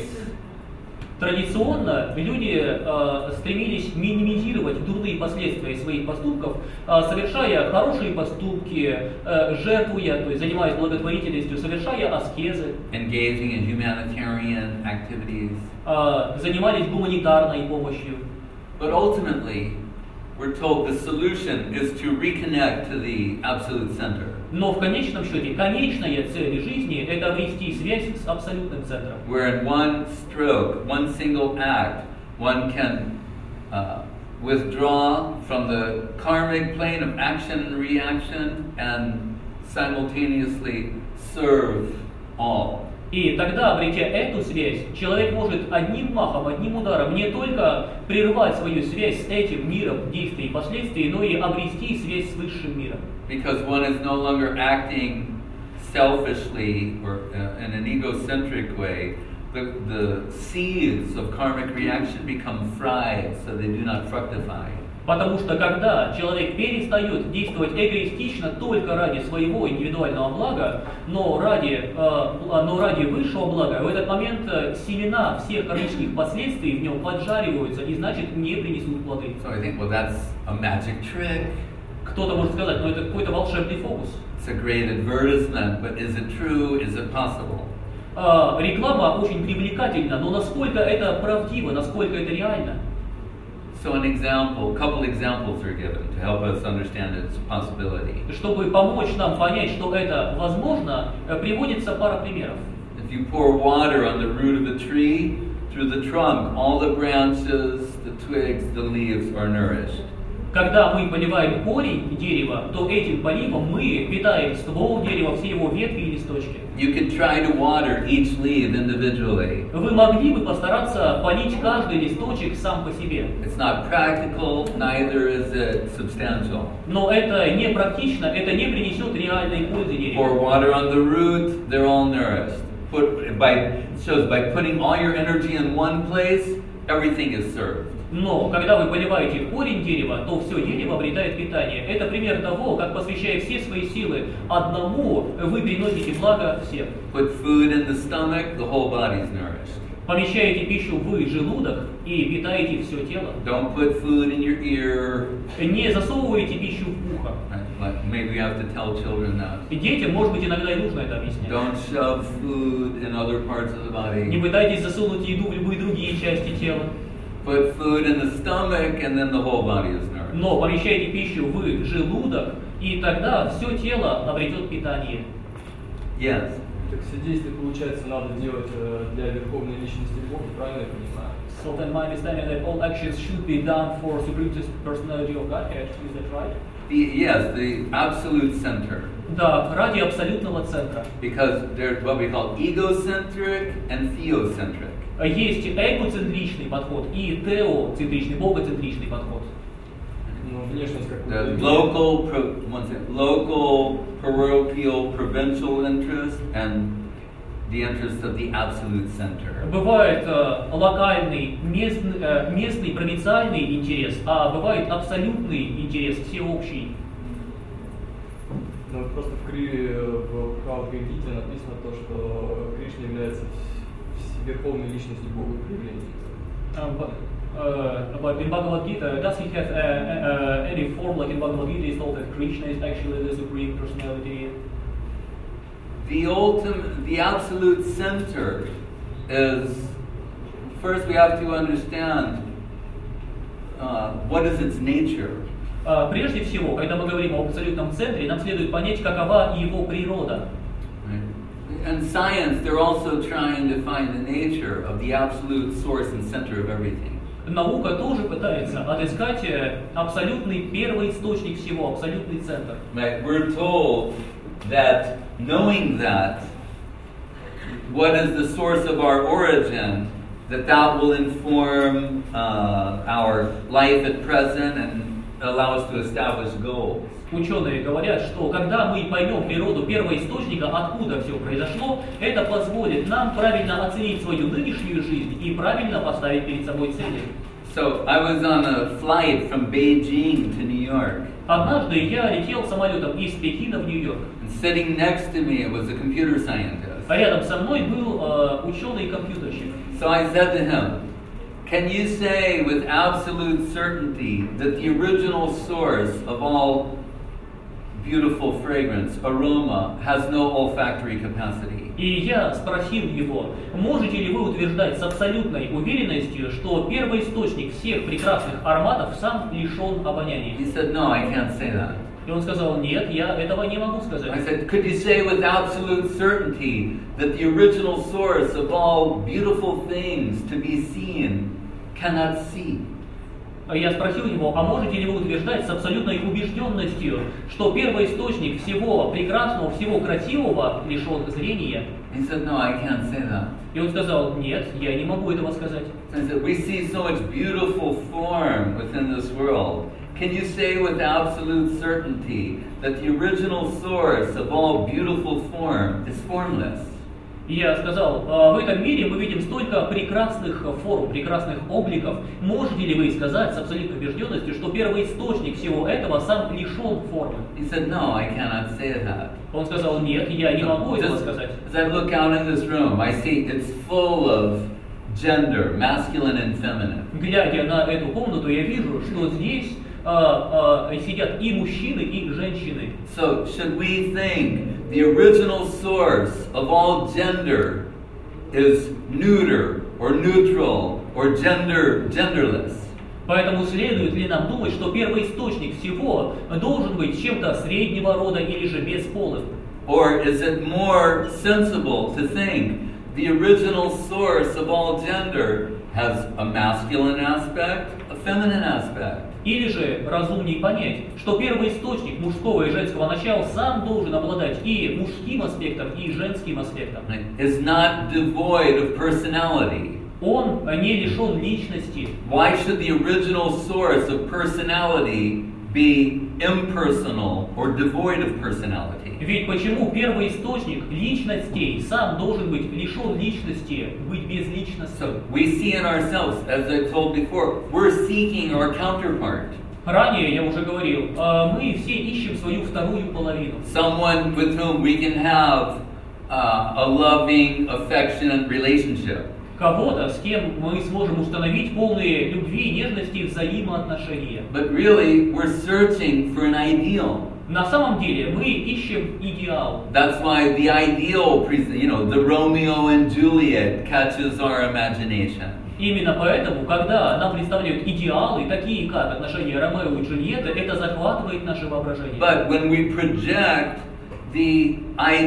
Традиционно люди э, стремились минимизировать дурные последствия своих поступков, э, совершая хорошие поступки, э, жертвуя, то есть занимаясь благотворительностью, совершая аскезы, Engaging in humanitarian activities. э, занимались гуманитарной помощью. But ultimately, we're told the solution is to reconnect to the absolute center. Но в конечном счете, конечная цель жизни – это обрести связь с абсолютным центром. Where in one stroke, one single act, one can uh, withdraw from the karmic plane of action and reaction and simultaneously serve all. И тогда, обретя эту связь, человек может одним махом, одним ударом не только прервать свою связь с этим миром действий и последствий, но и обрести связь с высшим миром. Because one is no longer acting selfishly or uh, in an egocentric way, the, the seeds of karmic reaction become fried so they do not fructify. Потому что когда человек перестает действовать эгоистично только ради своего индивидуального блага, но ради, э, но ради высшего блага, в этот момент э, семена всех кармических последствий в нем поджариваются и, значит, не принесут плоды. So I think, well, that's a magic trick. Кто-то может сказать, ну это какой-то волшебный фокус. It's a great advertisement, but is it true? Is it possible? Э, реклама очень привлекательна, но насколько это правдиво, насколько это реально? So an example, a couple examples are given to help us understand its possibility. Чтобы помочь нам понять, что это возможно, приводится пара примеров. If you pour water on the root of a tree, through the trunk, all the branches, the twigs, the leaves are nourished. Когда мы поливаем корень дерева, то этим поливом мы питаем ствол дерева, все его ветви и листочки. You can try to water each leaf individually. Вы могли бы постараться полить каждый листочек сам по себе. It's not practical, neither is it substantial. Но это не практично, это не принесет реальной пользы дереву. Pour water on the root, they're all nourished. Put, by, it shows by putting all your energy in one place, everything is served. Но когда вы поливаете корень дерева, то все дерево обретает питание. Это пример того, как, посвящая все свои силы одному, вы приносите благо всем. Put food in the stomach, the whole body is nourished. Помещаете пищу в желудок и питаете все тело. Don't put food in your ear. Не засовывайте пищу в ухо. Like maybe we have to tell children that. Детям, может быть, иногда и нужно это объяснять. Don't shove food in other parts of the body. Не пытайтесь засунуть еду в любые другие части тела. Put food in the stomach and then the whole body is nourished. Но помещайте пищу в желудок, и тогда все тело обретет питание. Yes. Так все действия, получается, надо делать для верховной личности Бога, правильно я понимаю? So then my understanding that all actions should be done for supreme personality of Godhead, is that right? The, yes, the absolute center. Да, ради абсолютного центра. Because there's what we call egocentric and theocentric. Есть эгоцентричный подход и теоцентричный, богоцентричный подход. Ну, внешность как The local, pro, one second, local, parochial, provincial interest and the interest of the absolute center. Бывает э, локальный, местный, э, местный, провинциальный интерес, а бывает абсолютный интерес, всеобщий. Ну, просто в Криве, в Бхагавад-гите написано то, что Кришна является верховной личностью Бога проявления. Uh, but in Bhagavad Gita, does he have uh, uh, any form like in Bhagavad Gita is told that Krishna is actually the supreme personality? The ultimate, the absolute center is, first we have to understand uh, what is its nature. Uh, прежде всего, когда мы говорим об абсолютном центре, нам следует понять, какова его природа. And science, they're also trying to find the nature of the absolute source and center of everything. Наука тоже пытается отыскать абсолютный первый источник всего, абсолютный центр. Right? We're told that knowing that, what is the source of our origin, that that will inform uh, our life at present and allow us to establish goals. Ученые говорят, что когда мы поймем природу первоисточника, откуда все произошло, это позволит нам правильно оценить свою нынешнюю жизнь и правильно поставить перед собой цели. So I was on a flight from Beijing to New York. Однажды я летел самолетом из Пекина в Нью-Йорк. And sitting next to me was a computer scientist. А рядом со мной был э, ученый-компьютерщик. So I said to him, can you say with absolute certainty that the original source of all beautiful fragrance, aroma, has no olfactory capacity? И я спросил его, можете ли вы утверждать с абсолютной уверенностью, что первоисточник всех прекрасных ароматов сам лишен обоняния? He said, no, I can't say that. И он сказал, нет, я этого не могу сказать. I said, could you say with absolute certainty that the original source of all beautiful things to be seen cannot see? Я спросил его, а можете ли вы утверждать с абсолютной убежденностью, что первоисточник всего прекрасного, всего красивого лишен зрения? He said, no, I can't say that. И он сказал, нет, я не могу этого сказать. So I said, we see so much beautiful form within this world. Can you say with absolute certainty that the original source of all beautiful form is formless? И я сказал, в этом мире мы видим столько прекрасных форм, прекрасных обликов. Можете ли вы сказать с абсолютной убежденностью, что первоисточник всего этого сам лишен формы? He said, no, I cannot say that. Он сказал, нет, я не могу этого сказать. As I look out in this room, I see it's full of gender, masculine and feminine. Глядя на эту комнату, я вижу, что здесь а, а, сидят и мужчины, и женщины. So, should we think the original source of all gender is neuter or neutral or gender genderless? Поэтому следует ли нам думать, что первоисточник всего должен быть чем-то среднего рода или же бесполым? Or is it more sensible to think the original source of all gender has a masculine aspect, a feminine aspect? Или же разумней понять, что первоисточник мужского и женского начала сам должен обладать и мужским аспектом, и женским аспектом. Is not devoid of personality. Он не лишен личности. Why should the original source of personality be impersonal or devoid of personality? Ведь почему первоисточник личностей сам должен быть лишен личности, быть безличностным? So we see in ourselves, as I told before, we're seeking our counterpart. Ранее я уже говорил, мы все ищем свою вторую половину. Someone with whom we can have uh, a loving, affectionate relationship. Кого-то, с кем мы сможем установить полные любви, нежности и взаимоотношения. But really, we're searching for an ideal. На самом деле мы ищем идеал. That's why the ideal, you know, the Romeo and Juliet catches our imagination. Именно поэтому, когда нам представляют идеалы, такие как отношения Ромео и Джульетты, это захватывает наше воображение. But when we project the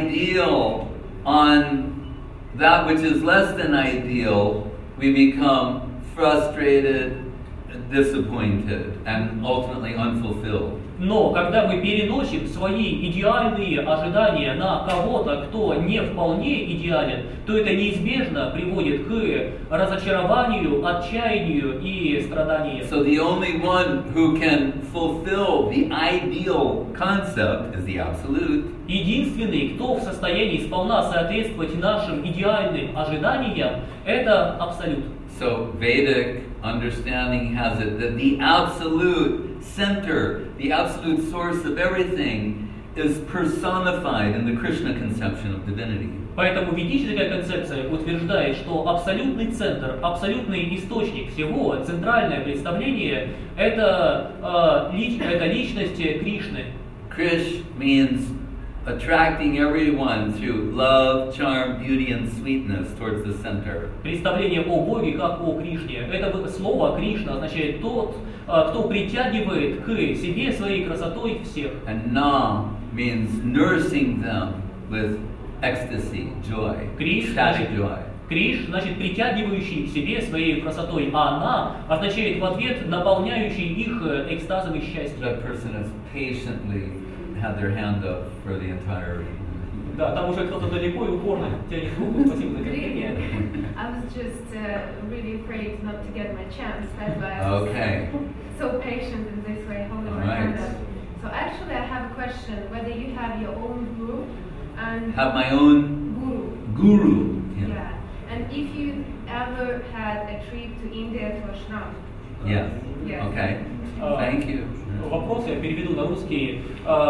ideal on that which is less than ideal, we become frustrated, disappointed and ultimately unfulfilled. Но когда мы переносим свои идеальные ожидания на кого-то, кто не вполне идеален, то это неизбежно приводит к разочарованию, отчаянию и страданиям. So the only one who can fulfill the ideal concept is the Absolute. Единственный, кто в состоянии сполна соответствовать нашим идеальным ожиданиям, это Абсолют. So Vedic understanding has it that the absolute center, the absolute source of everything is personified in the Krishna conception of divinity. Поэтому ведическая концепция утверждает, что абсолютный центр, абсолютный источник всего, центральное представление – это, э, лич, это личность Кришны. Krish means attracting everyone through love, charm, beauty, and sweetness towards the center. Представление о Боге как о Кришне. Это слово Кришна означает тот, кто притягивает к себе своей красотой всех. And na means nursing them with ecstasy, joy, Криш, ecstatic значит, joy. Криш, значит, притягивающий к себе своей красотой, а она означает в ответ наполняющий их экстазом и счастьем. That person has patiently had their hand up for the entire reading. Да, там уже кто-то далеко и упорно тянет руку. Спасибо за терпение. I was just uh, really afraid not to get my chance. That's why I was Okay. so patient in this way, holding All my hand right. up. So actually, I have a question: whether you have your own guru and Have my own guru, guru. yeah. And if you ever had a trip to India to ashram, Yeah. Yeah. Okay. Uh, Thank you. Вопрос я переведу на русский.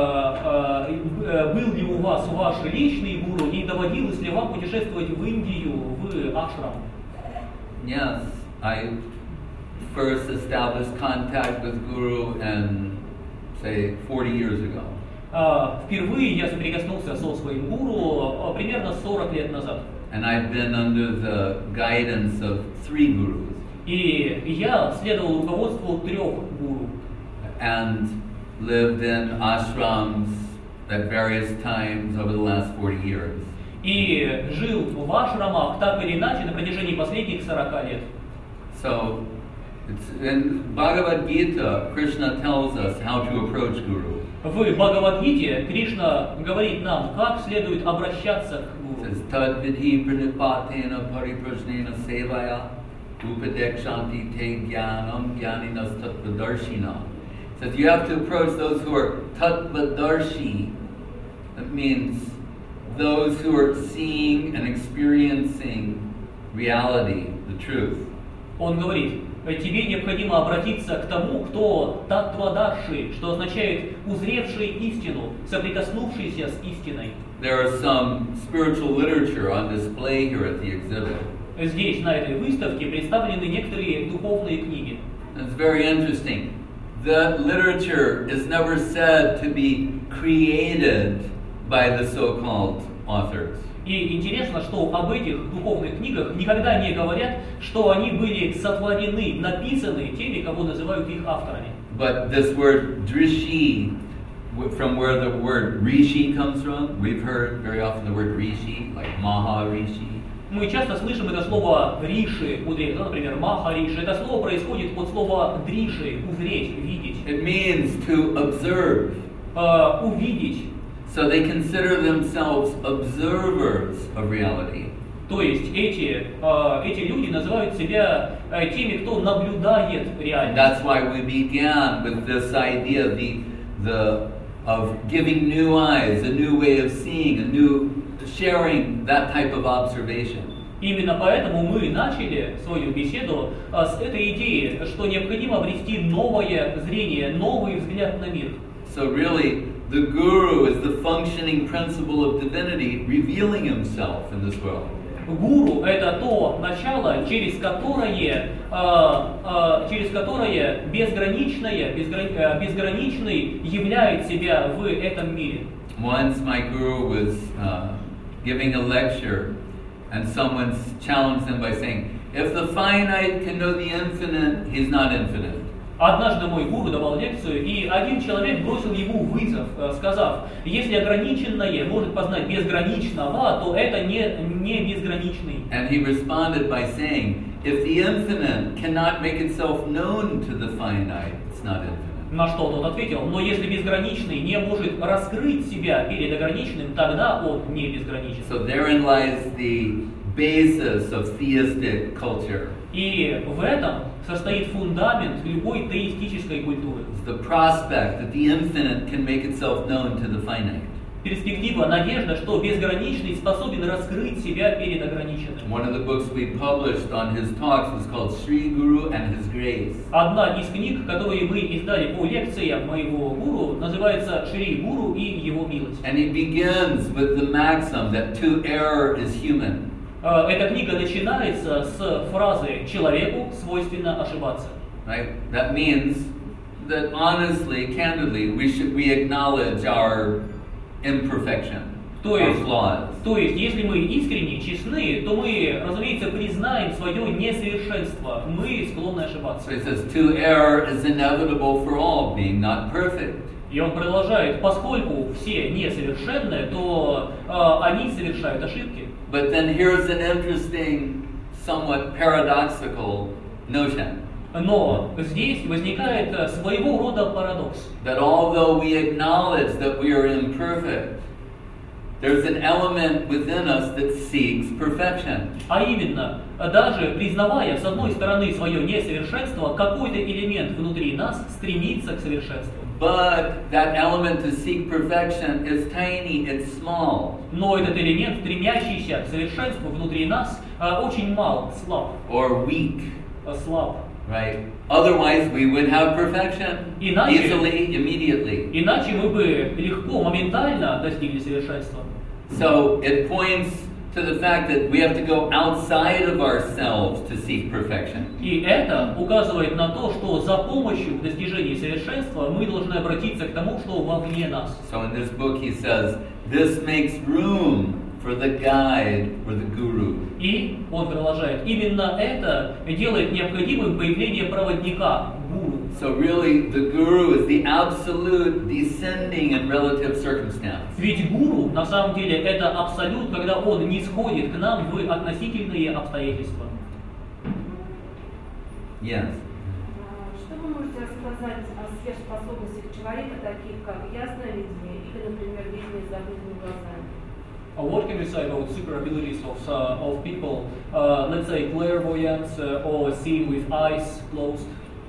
А, а, был ли у вас ваш личный гуру и доводилось ли вам путешествовать в Индию, в ашрам? Yes, I first established contact with Guru and say forty years ago. А, впервые я соприкоснулся со своим гуру а, примерно сорок лет назад. And I've been under the guidance of three gurus. И я следовал руководству трех гуру. And lived in ashrams at various times over the last forty years. И жил в ашрамах так или иначе на протяжении последних сорока лет. So, it's, in Bhagavad Gita, Krishna tells us how to approach Guru. В Бхагавад-гите Кришна говорит нам, как следует обращаться к It гуру. says, Tad vidhi pranipatena pariprajnena sevaya upadekshanti te jnanam jnaninas tattvadarshina. It says you have to approach those who are tattvadarshi. That means those who are seeing and experiencing reality, the truth. Он говорит, тебе необходимо обратиться к тому, кто таттвадарши, что означает узревший истину, соприкоснувшийся с истиной. There is some spiritual literature on display here at the exhibit. Здесь, на этой выставке, представлены некоторые духовные книги. It's very interesting. The literature is never said to be created by the so-called authors. И интересно, что об этих духовных книгах никогда не говорят, что они были сотворены, написаны теми, кого называют их авторами. But this word drishi, from where the word rishi comes from, we've heard very often the word rishi, like Maharishi. Мы часто слышим это слово риши, узреть, ну, например, махариши. Это слово происходит от слова дриши, узреть, видеть. It means to observe. Э, увидеть. So they consider themselves observers of reality. То есть эти, э, эти люди называют себя э, теми, кто наблюдает реальность. That's why we began with this idea the, the, of giving new eyes, a new way of seeing, a new sharing that type of observation. Именно поэтому мы начали свою беседу э, с этой идеи, что необходимо обрести новое зрение, новый взгляд на мир. So really, the Guru is the functioning principle of divinity revealing himself in this world. Гуру – это то начало, через которое, э, э, через которое безграничное, безграни, э, безграничный являет себя в этом мире. Once my Guru was uh, giving a lecture and someone challenged him by saying, if the finite can know the infinite, he's not infinite. Однажды мой гуру давал лекцию, и один человек бросил ему вызов, э, сказав: если ограниченное может познать безграничного, то это не, не безграничный. And he responded by saying, if the infinite cannot make itself known to the finite, it's not infinite. На что тот ответил: но если безграничный не может раскрыть себя перед ограниченным, тогда он не безграничен. So therein lies the basis of theistic culture. И в этом состоит фундамент любой теистической культуры. It's the prospect that the infinite can make itself known to the finite. Перспектива, надежда, что безграничный способен раскрыть себя перед ограниченным. One of the books we published on his talks was called Sri Guru and His Grace. Одна из книг, которые мы издали по лекциям моего гуру, называется «Шри Гуру и его милость». And he begins with the maxim that to err is human. Эта книга начинается с фразы «человеку свойственно ошибаться». Right? That means that honestly, candidly, we should we acknowledge our imperfection, То our есть, flaws. то есть, если мы искренне, честны, то мы, разумеется, признаем свое несовершенство. Мы склонны ошибаться. So he says, to err is inevitable for all, being not perfect. И он продолжает: поскольку все несовершенны, то э, они совершают ошибки. But then here's an interesting, somewhat paradoxical notion. Но здесь возникает своего рода парадокс. That although we acknowledge that we are imperfect, there's an element within us that seeks perfection. А именно, даже признавая с одной стороны свое несовершенство, какой-то элемент внутри нас стремится к совершенству. But that element to seek perfection is tiny, it's small. Но этот элемент, стремящийся к совершенству внутри нас, очень мал, слаб. Or weak. Слаб. Right? Otherwise we would have perfection Иначе, easily, immediately. Иначе мы бы легко, моментально достигли совершенства. So it points to the fact that we have to go outside of ourselves to seek perfection. И это указывает на то, что за помощью в достижении совершенства мы должны обратиться к тому, что вовне нас. So in this book he says, this makes room for the guide or the guru. И он продолжает: именно это делает необходимым появление проводника, гуру. So really the guru is the absolute descending in relative circumstance. Ведь гуру на самом деле это абсолют, когда он не сходит к нам в относительные обстоятельства. Yes. Что вы можете рассказать о сверхспособностях человека, таких как ясновидение или, например, видение с закрытыми глазами? Uh, what can we say about super abilities of, uh, of people, uh, let's say clairvoyance uh, or seeing with eyes closed?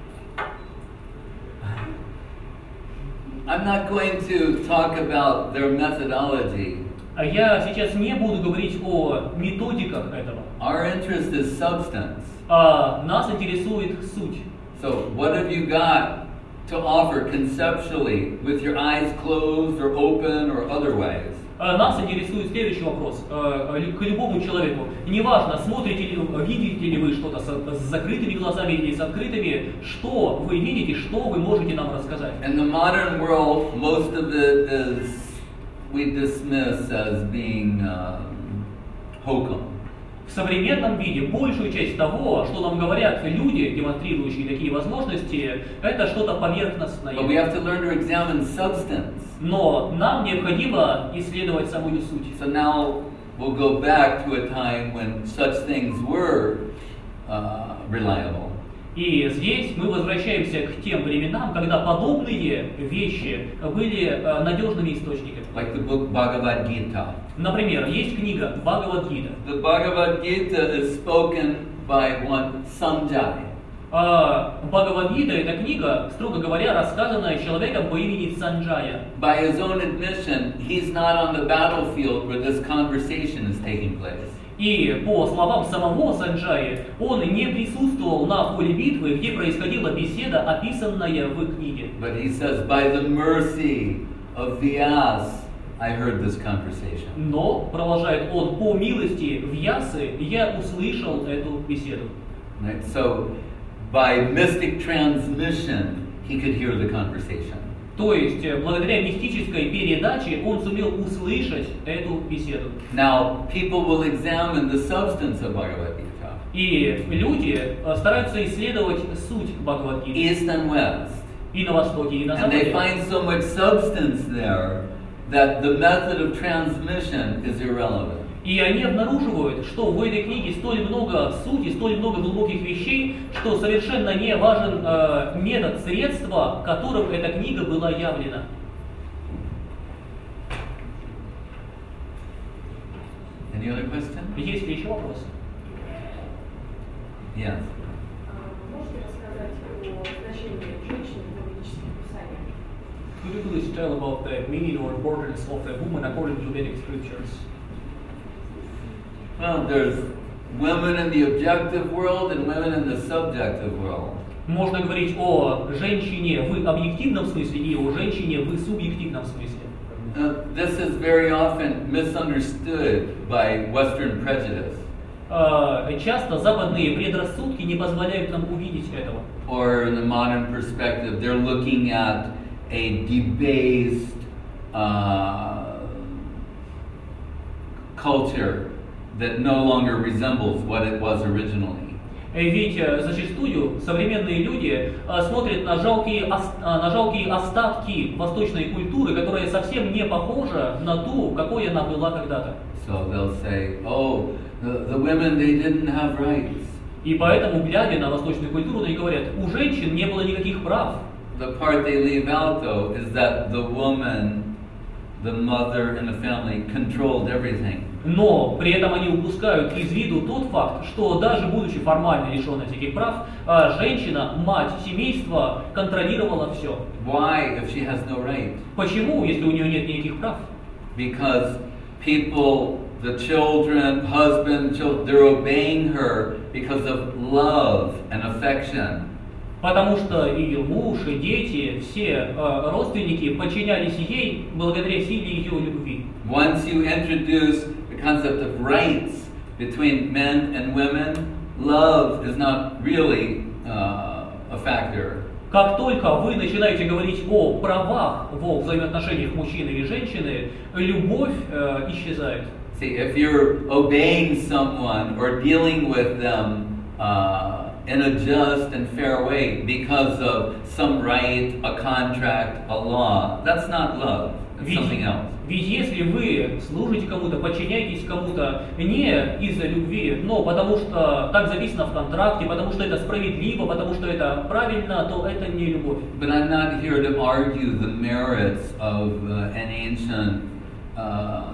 I'm not going to talk about their methodology. Я сейчас не буду говорить о методиках этого. Our interest is substance. Uh, нас интересует суть. So what have you got to offer conceptually with your eyes closed or open or otherwise? Нас интересует следующий вопрос к любому человеку. Неважно, смотрите ли, видите ли вы что-то с закрытыми глазами или с открытыми, что вы видите, что вы можете нам рассказать. In the modern world, most of it is we dismiss as being um, hokum. В современном виде большую часть того, что нам говорят люди, демонстрирующие такие возможности, это что-то поверхностное. But we have to learn to examine substance. Но нам необходимо исследовать самую суть. So now we'll go back to a time when such things were uh, reliable. И здесь мы возвращаемся к тем временам, когда подобные вещи были надежными источниками. Like the book Bhagavad Gita. Например, есть книга Бхагавад-гита. The Bhagavad Gita is spoken by one Sanjay. Бхагавад-гита — это книга, строго говоря, рассказанная человеком по имени Санджая. By his own admission, he's not on the battlefield where this conversation is taking place. И по словам самого Санджаи, он не присутствовал на поле битвы, где происходила беседа, описанная в книге. But he says, by the mercy of Vyas, I heard this conversation. Но, продолжает он, по милости Вьясы я услышал эту беседу. Right? So, by mystic transmission, he could hear the conversation. То есть, благодаря мистической передаче он сумел услышать эту беседу. Now, people will examine the substance of Bhagavad Gita. И люди э, стараются исследовать суть Бхагавад-гиты East and West. и на Востоке, и на And they Западе. find so much substance there that the method of transmission is irrelevant. И они обнаруживают, что в этой книге столь много сути, столь много глубоких вещей, что совершенно не важен э, метод, средства, которым эта книга была явлена. Any other question? Есть ли еще вопросы? Yes. Можете рассказать о значении женщины в ведических писаниях? Could you please tell about the meaning or importance of the woman according to Vedic scriptures? Well, there's women in the objective world and women in the subjective world. Можно говорить о женщине в объективном смысле и о женщине в субъективном смысле. Uh, this is very often misunderstood by Western prejudice. Э, Часто западные предрассудки не позволяют нам увидеть этого. Or in the modern perspective, they're looking at a debased uh, culture that no longer resembles what it was originally. Э, Ведь э, зачастую современные люди э, смотрят на жалкие, ос- э, на жалкие остатки восточной культуры, которая совсем не похожа на ту, какой она была когда-то. So they'll say, oh, the, the women, they didn't have rights. И поэтому, глядя на восточную культуру, они говорят, у женщин не было никаких прав. The part they leave out, though, is that the woman, the mother in the family, controlled everything. Но при этом они упускают из виду тот факт, что даже будучи формально лишенной всяких прав, э, женщина, мать семейства, контролировала все. Why, if she has no right? Почему, если у нее нет никаких прав? Because people, the children, husband, children, they're obeying her because of love and affection. Потому что и муж, и дети, все э, родственники подчинялись ей благодаря силе ее любви. Once you introduce the concept of rights between men and women, love is not really uh, a factor. Как только вы начинаете говорить о правах во взаимоотношениях мужчины и женщины, любовь э, исчезает. See, if you're obeying someone or dealing with them uh, in a just and fair way because of some right, a contract, a law, that's not love. It's Ведь, something else. ведь если вы служите кому-то, подчиняетесь кому-то не из-за любви, но потому что так записано в контракте, потому что это справедливо, потому что это правильно, то это не любовь. But I'm not here to argue the merits of uh, an ancient uh,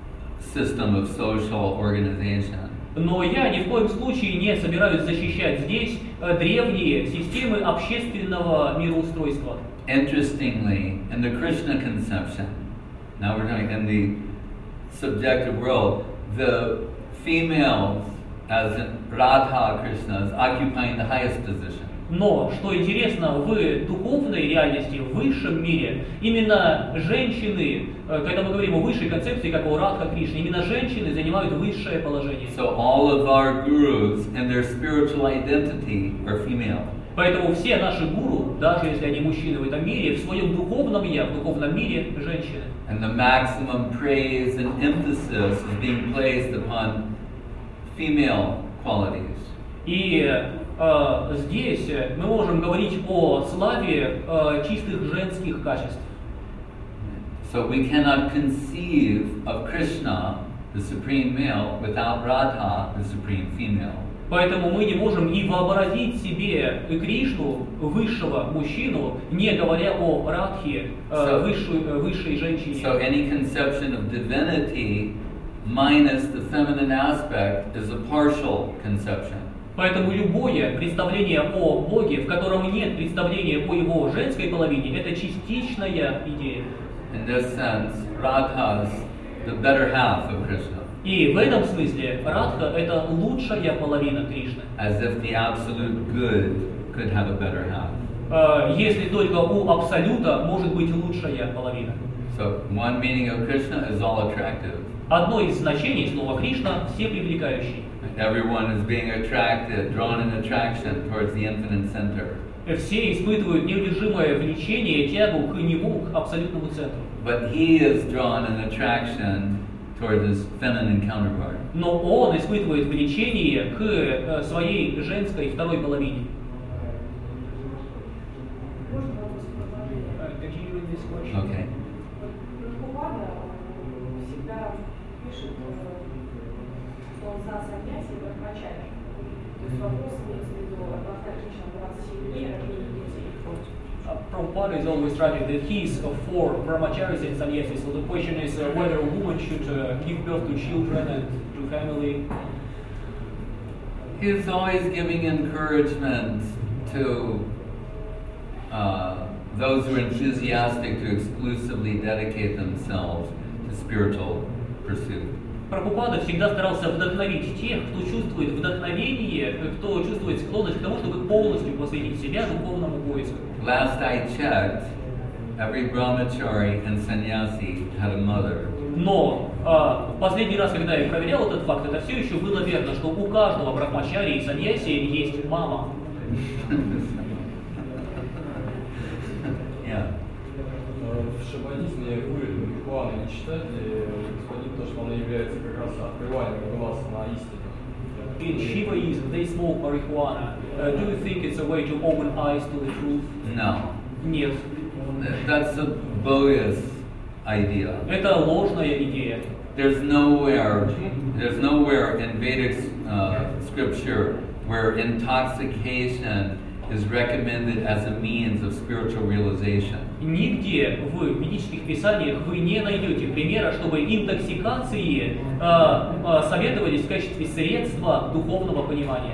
system of social organization. Но я ни в коем случае не собираюсь защищать здесь э, древние системы общественного мироустройства. Interestingly, in the Krishna conception, now we're talking in the subjective world, the females, as in Radha Krishnas, occupying the highest position. Но, что интересно, в духовной реальности, в высшем мире, именно женщины, э, когда мы говорим о высшей концепции, как о Радха Кришне, именно женщины занимают высшее положение. So all of our gurus and their spiritual identity are female. Поэтому все наши гуру, даже если они мужчины в этом мире, в своем духовном я, в духовном мире женщины. And the maximum praise and emphasis is being placed upon female qualities. И э, здесь мы можем говорить о славе э, чистых женских качеств. So we cannot conceive of Krishna, the supreme male, without Radha, the supreme female. Поэтому мы не можем и вообразить себе Кришну, высшего мужчину, не говоря о Радхе, э, высшей, э, высшей женщине. So any conception of divinity minus the feminine aspect is a partial conception. Поэтому любое представление о Боге, в котором нет представления о его женской половине, это частичная идея. In this sense, Radha's the better half of Krishna. И в этом смысле Радха – это лучшая половина Кришны. As if the absolute good could have a better half. Э, Если только у Абсолюта может быть лучшая половина. So one meaning of Krishna is all attractive. Одно из значений слова Кришна – все привлекающий. Everyone is being attracted, drawn in attraction towards the infinite center. Все испытывают неудержимое влечение, тягу к нему, к абсолютному центру. But he is drawn in attraction toward his feminine counterpart. Но он испытывает влечение к э, своей женской второй половине. Можно вопрос продолжение? Okay. Прабхупада всегда пишет, что он за саньяси брахмачари. То есть вопрос имеется в виду отложная женщина двадцать семь дней, рождение детей. Uh, Prabhupada is always writing that he's uh, for brahmacharis and sannyasis. So the question is uh, whether a woman should uh, give birth to children and to family. He's always giving encouragement to uh, those who are enthusiastic to exclusively dedicate themselves to spiritual pursuit. Прабхупада всегда старался вдохновить тех, кто чувствует вдохновение, кто чувствует склонность к тому, чтобы полностью посвятить себя духовному поиску. Last I checked, every brahmachari and sannyasi had a mother. Но э, в последний раз, когда я проверял этот факт, это все еще было верно, что у каждого брахмачари и саньяси есть мама. Yeah. В шаманизме курят марихуану не считает ли господин то, что она является как раз открыванием глаз на истину? In Shivaism, they smoke marijuana. Uh, do you think it's a way to open eyes to the truth? No. Нет. That's a bogus idea. Это ложная идея. There's nowhere, there's nowhere in Vedic uh, scripture where intoxication is recommended as a means of spiritual realization. Нигде в ведических писаниях вы не найдете примера, чтобы интоксикации э, э, советовались в качестве средства духовного понимания.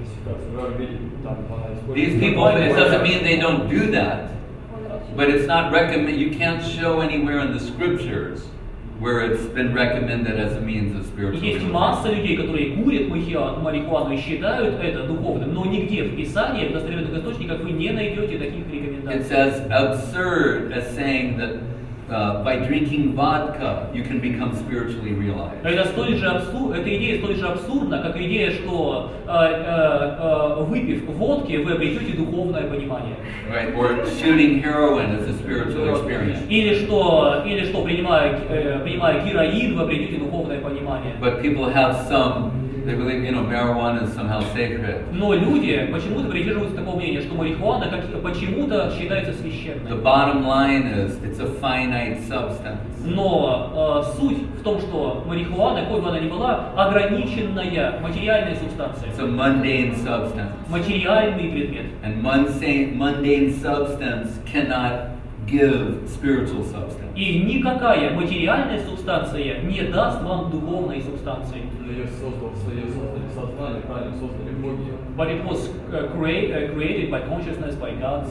These people, it doesn't mean they don't do that, but it's not recommend. You can't show anywhere in the scriptures where it's been recommended as a means of spiritual Есть realization. масса людей, которые курят марихуану и считают это духовным, но нигде в писаниях, в достоверных источниках вы не найдете таких рекомендаций. It's as absurd as saying that uh, by drinking vodka you can become spiritually realized. Это столь же абсур... Эта идея столь же абсурдна, как идея, что э, э, э, выпив водки, вы обретете духовное понимание. Right? Or shooting heroin is a spiritual experience. Или что, или что принимая, э, принимая героин, вы обретете духовное понимание. But people have some, they believe, you know, marijuana is somehow sacred. Но люди почему-то придерживаются такого мнения, что марихуана как, почему-то считается The священной. bottom line is it's a finite substance. Но э, суть в том, что марихуана, какой бы она ни была, ограниченная материальная субстанция. It's a mundane substance. Материальный предмет. And mundane, mundane substance cannot give spiritual substance. И никакая материальная субстанция не даст вам духовной субстанции. Но ее создал, ее создали сознание, правильно создали боги. But it was uh, create, uh, created by consciousness, by gods.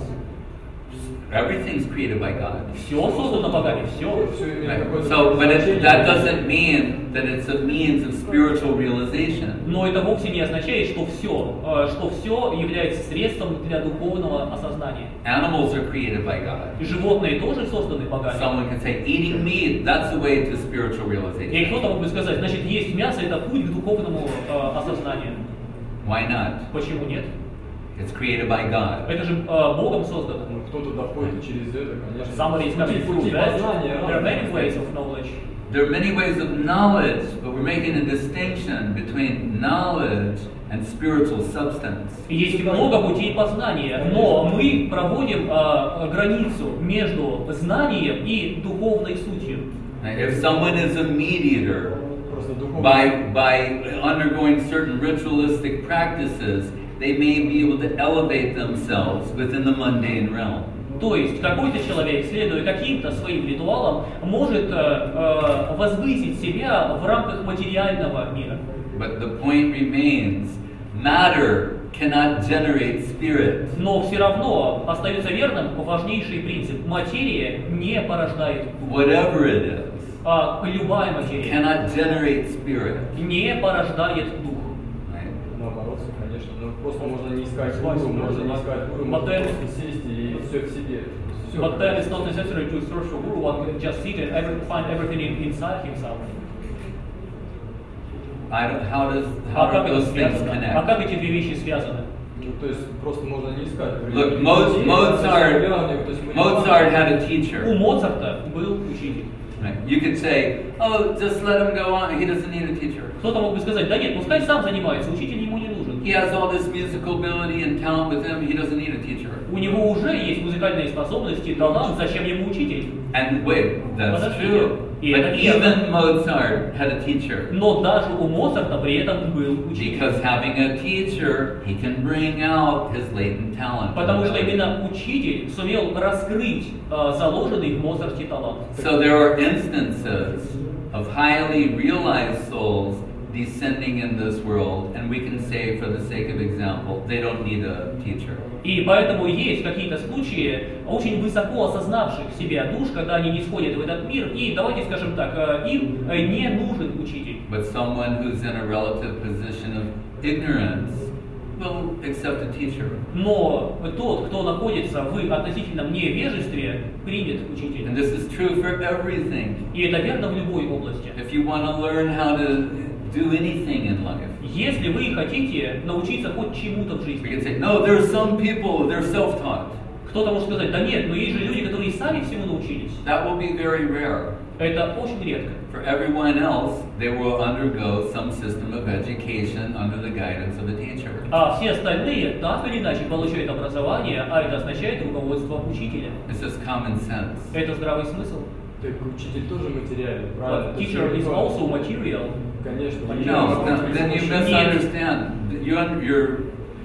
Everything's created by God. Все создано богами, все. Right. So, but it, that doesn't mean that it's a means of spiritual realization. Но это вовсе не означает, что все, uh, что все является средством для духовного осознания. Animals are created by God. И животные тоже созданы богами. Someone can say eating meat, that's the way to spiritual И realization. кто-то мог бы сказать, значит, есть мясо, это путь к духовному uh, осознанию. Why not? Почему нет? It's created by God. Это же uh, Богом создано. Ну, кто-то доходит через это, конечно. Somebody is coming through Пути that. познания There are many разные. ways of knowledge. There are many ways of knowledge, but we're making a distinction between knowledge and spiritual substance. Есть много путей познания, но мы проводим э, границу между знанием и духовной сутью. If someone is a mediator, Просто духовно. by, by undergoing certain ritualistic practices, they may be able to elevate themselves within the mundane realm. То есть какой-то человек, следуя каким-то своим ритуалам, может э, э, возвысить себя в рамках материального мира. But the point remains, matter cannot generate spirit. Но все равно остается верным важнейший принцип: материя не порождает дух. Whatever it is, А любая материя cannot generate spirit. не порождает дух. Right? Наоборот, конечно. Ну, просто можно не искать гуру, можно не искать гуру, можно Модель. просто сесть и все в себе. Все. But then it's not necessary to search for guru. One can just sit and every, find everything in, inside himself. I don't, how does А how как do это those things связано? А connect? как эти две вещи связаны? Ну, то есть просто можно не искать. Look, Mo- Mozart, То есть мы не Mozart можем- had a У teacher. Моцарта был учитель. Right? You could say, oh, just let him go on. He doesn't need a teacher. Кто-то мог бы сказать, да нет, пускай сам занимается, учитель ему не нужен. He has all this musical ability and talent with him. He doesn't need a teacher. У него уже есть музыкальные способности, талант, зачем ему учитель? And wait, that's Подождите. true. И But это верно. even Mozart had a teacher. Но даже у Моцарта при этом был учитель. Because having a teacher, he can bring out his latent talent. Потому что именно учитель сумел раскрыть э, заложенный в Моцарте талант. So there are instances of highly realized souls descending in this world, and we can say, for the sake of example, they don't need a teacher. И поэтому есть какие-то случаи очень высоко осознавших себя душ, когда они не сходят в этот мир, и давайте скажем так, э, им э, не нужен учитель. But someone who's in a relative position of ignorance will accept a teacher. Но тот, кто находится в относительном невежестве, примет учителя. And this is true for everything. И это верно в любой области. If you want to learn how to do anything in life, Если вы хотите научиться хоть чему-то в we жизни, can say, no, there are some people, they're self-taught. кто-то может сказать, да нет, но есть же люди, которые сами всему научились. That will be very rare. Это очень редко. For everyone else, they will undergo some system of education under the guidance of a teacher. А все остальные так или иначе получают образование, а это означает руководство учителя. It's just common sense. Это здравый смысл. Так учитель тоже материальный, правильно? But teacher is also material. Конечно. No, no, then you misunderstand. You un- you're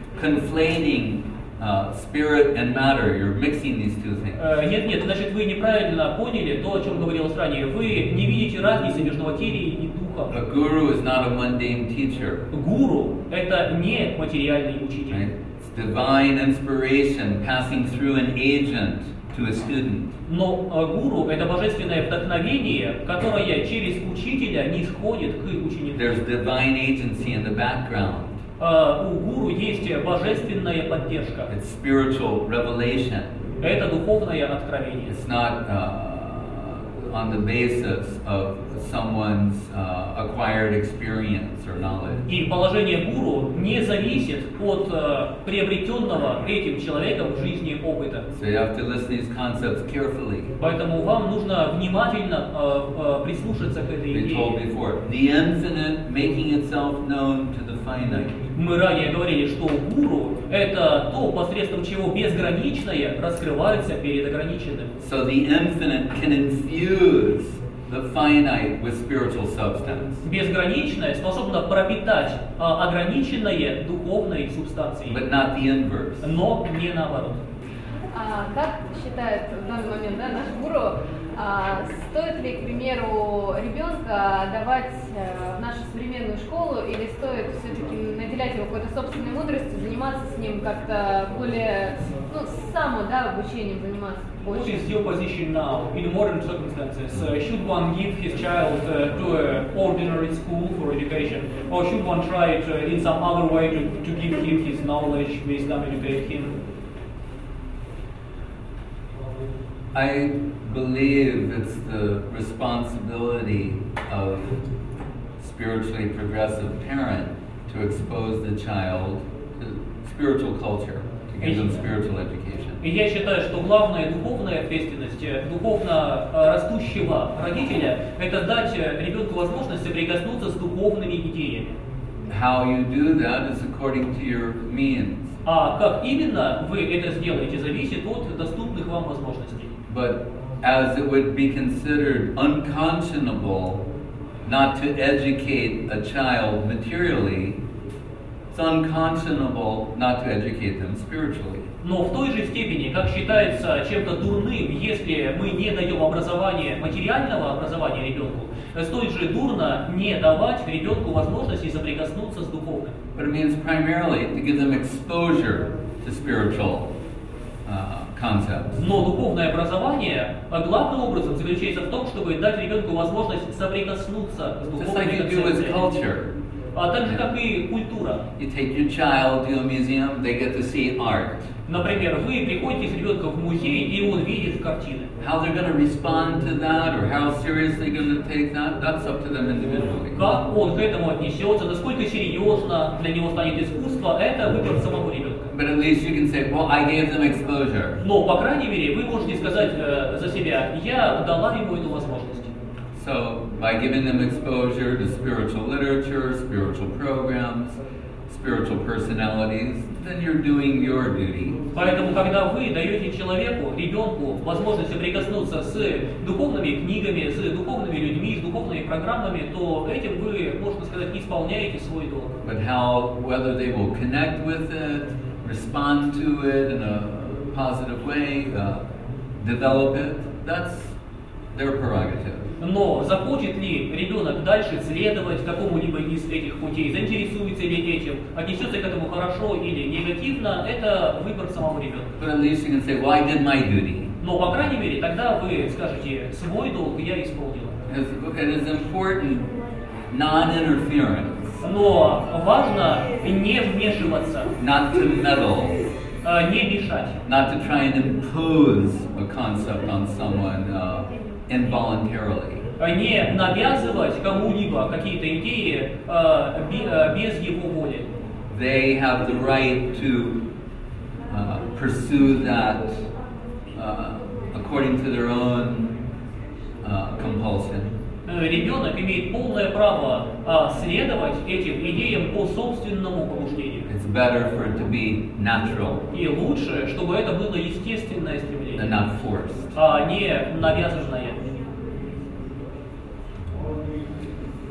conflating uh, spirit and matter. You're mixing these two things. Э, Нет, нет, значит вы неправильно поняли то, о чем говорилось ранее. Вы не видите разницы между материей и духом. A guru is not a mundane teacher. Гуру – это не материальный учитель. Right? It's divine inspiration passing through an agent to a student. Но э, гуру – это божественное вдохновение, которое через учителя не сходит к ученику. There's divine agency in the background. Э, У гуру есть божественная поддержка. It's spiritual revelation. Это духовное откровение. It's not uh, on the basis of someone's uh, acquired experience or knowledge. И положение гуру не зависит от э, приобретенного этим человеком в жизни опыта. So you have to listen to these concepts carefully. Поэтому вам нужно внимательно э, э, прислушаться к этой We told идее. before, the infinite making itself known to the finite. Мы ранее говорили, что гуру – это то, посредством чего безграничное раскрывается перед ограниченным. So the infinite can infuse the finite with spiritual substance. Безграничное способно пропитать а, ограниченное духовной субстанцией, But not the inverse. но не наоборот. А как считает в данный момент, да, наш гуру, а, стоит ли, к примеру, ребенка давать э, в нашу современную школу, или стоит все-таки наделять его какой-то собственной мудростью, заниматься с ним как-то более, ну, само, да, обучением заниматься What больше? is your position now in modern circumstances? Uh, should one give his child uh, to an ordinary school for education, or should one try it uh, in some other way to, to give him his knowledge, wisdom, educate him? I believe it's the responsibility of spiritually progressive parent to expose the child to spiritual culture, to give them spiritual education. И я считаю, что главная духовная ответственность э, духовно э, растущего родителя – это дать э, ребенку возможность соприкоснуться с духовными идеями. How you do that is according to your means. А как именно вы это сделаете, зависит от доступных вам возможностей. But as it would be considered unconscionable not to educate a child materially, it's unconscionable not to educate them spiritually. Но в той же степени, как считается чем-то дурным, если мы не даем образование, материального образования ребенку, столь же дурно не давать ребенку возможности соприкоснуться с духовным. But it means primarily to give them exposure to spiritual uh, concepts. Но духовное образование а, главным образом заключается в том, чтобы дать ребенку возможность соприкоснуться с Just like духовными you do with концепциями. culture. А так же, как и культура. You take your child to a museum, they get to see art. Например, вы приходите с ребенком в музей, и он видит картины. How they're going to respond to that or how seriously they're going to take that, that's up to them individually. Как он к этому отнесется, насколько серьезно для него станет искусство, это выбор самого ребенка. But at least you can say, well, I gave them exposure. Но, по крайней мере, вы можете сказать э, за себя, я дала ему эту возможность. So by giving them exposure to spiritual literature, spiritual programs, spiritual personalities, then you're doing your duty. Поэтому, когда вы даете человеку, ребенку, возможность соприкоснуться с духовными книгами, с духовными людьми, с духовными программами, то этим вы, можно сказать, исполняете свой долг. But how, whether they will connect with it, respond to it in a positive way, uh, develop it, that's their prerogative. Но захочет ли ребенок дальше следовать какому-либо из этих путей, заинтересуется ли этим, отнесется к этому хорошо или негативно, это выбор самого ребенка. But at least you can say, well, I did my duty. Но, по крайней мере, тогда вы скажете, свой долг я исполнил. It is important non-interference. Но важно не вмешиваться, Not to meddle. не мешать. Not to try and impose a concept on someone uh, involuntarily. Не навязывать кому-либо какие-то идеи э, без его воли. They have the right to uh, pursue that uh, according to their own uh, compulsion. Ребенок имеет полное право э, следовать этим идеям по собственному побуждению. It's better for it to be natural. И лучше, чтобы это было естественное стремление, And not forced. а не навязанное.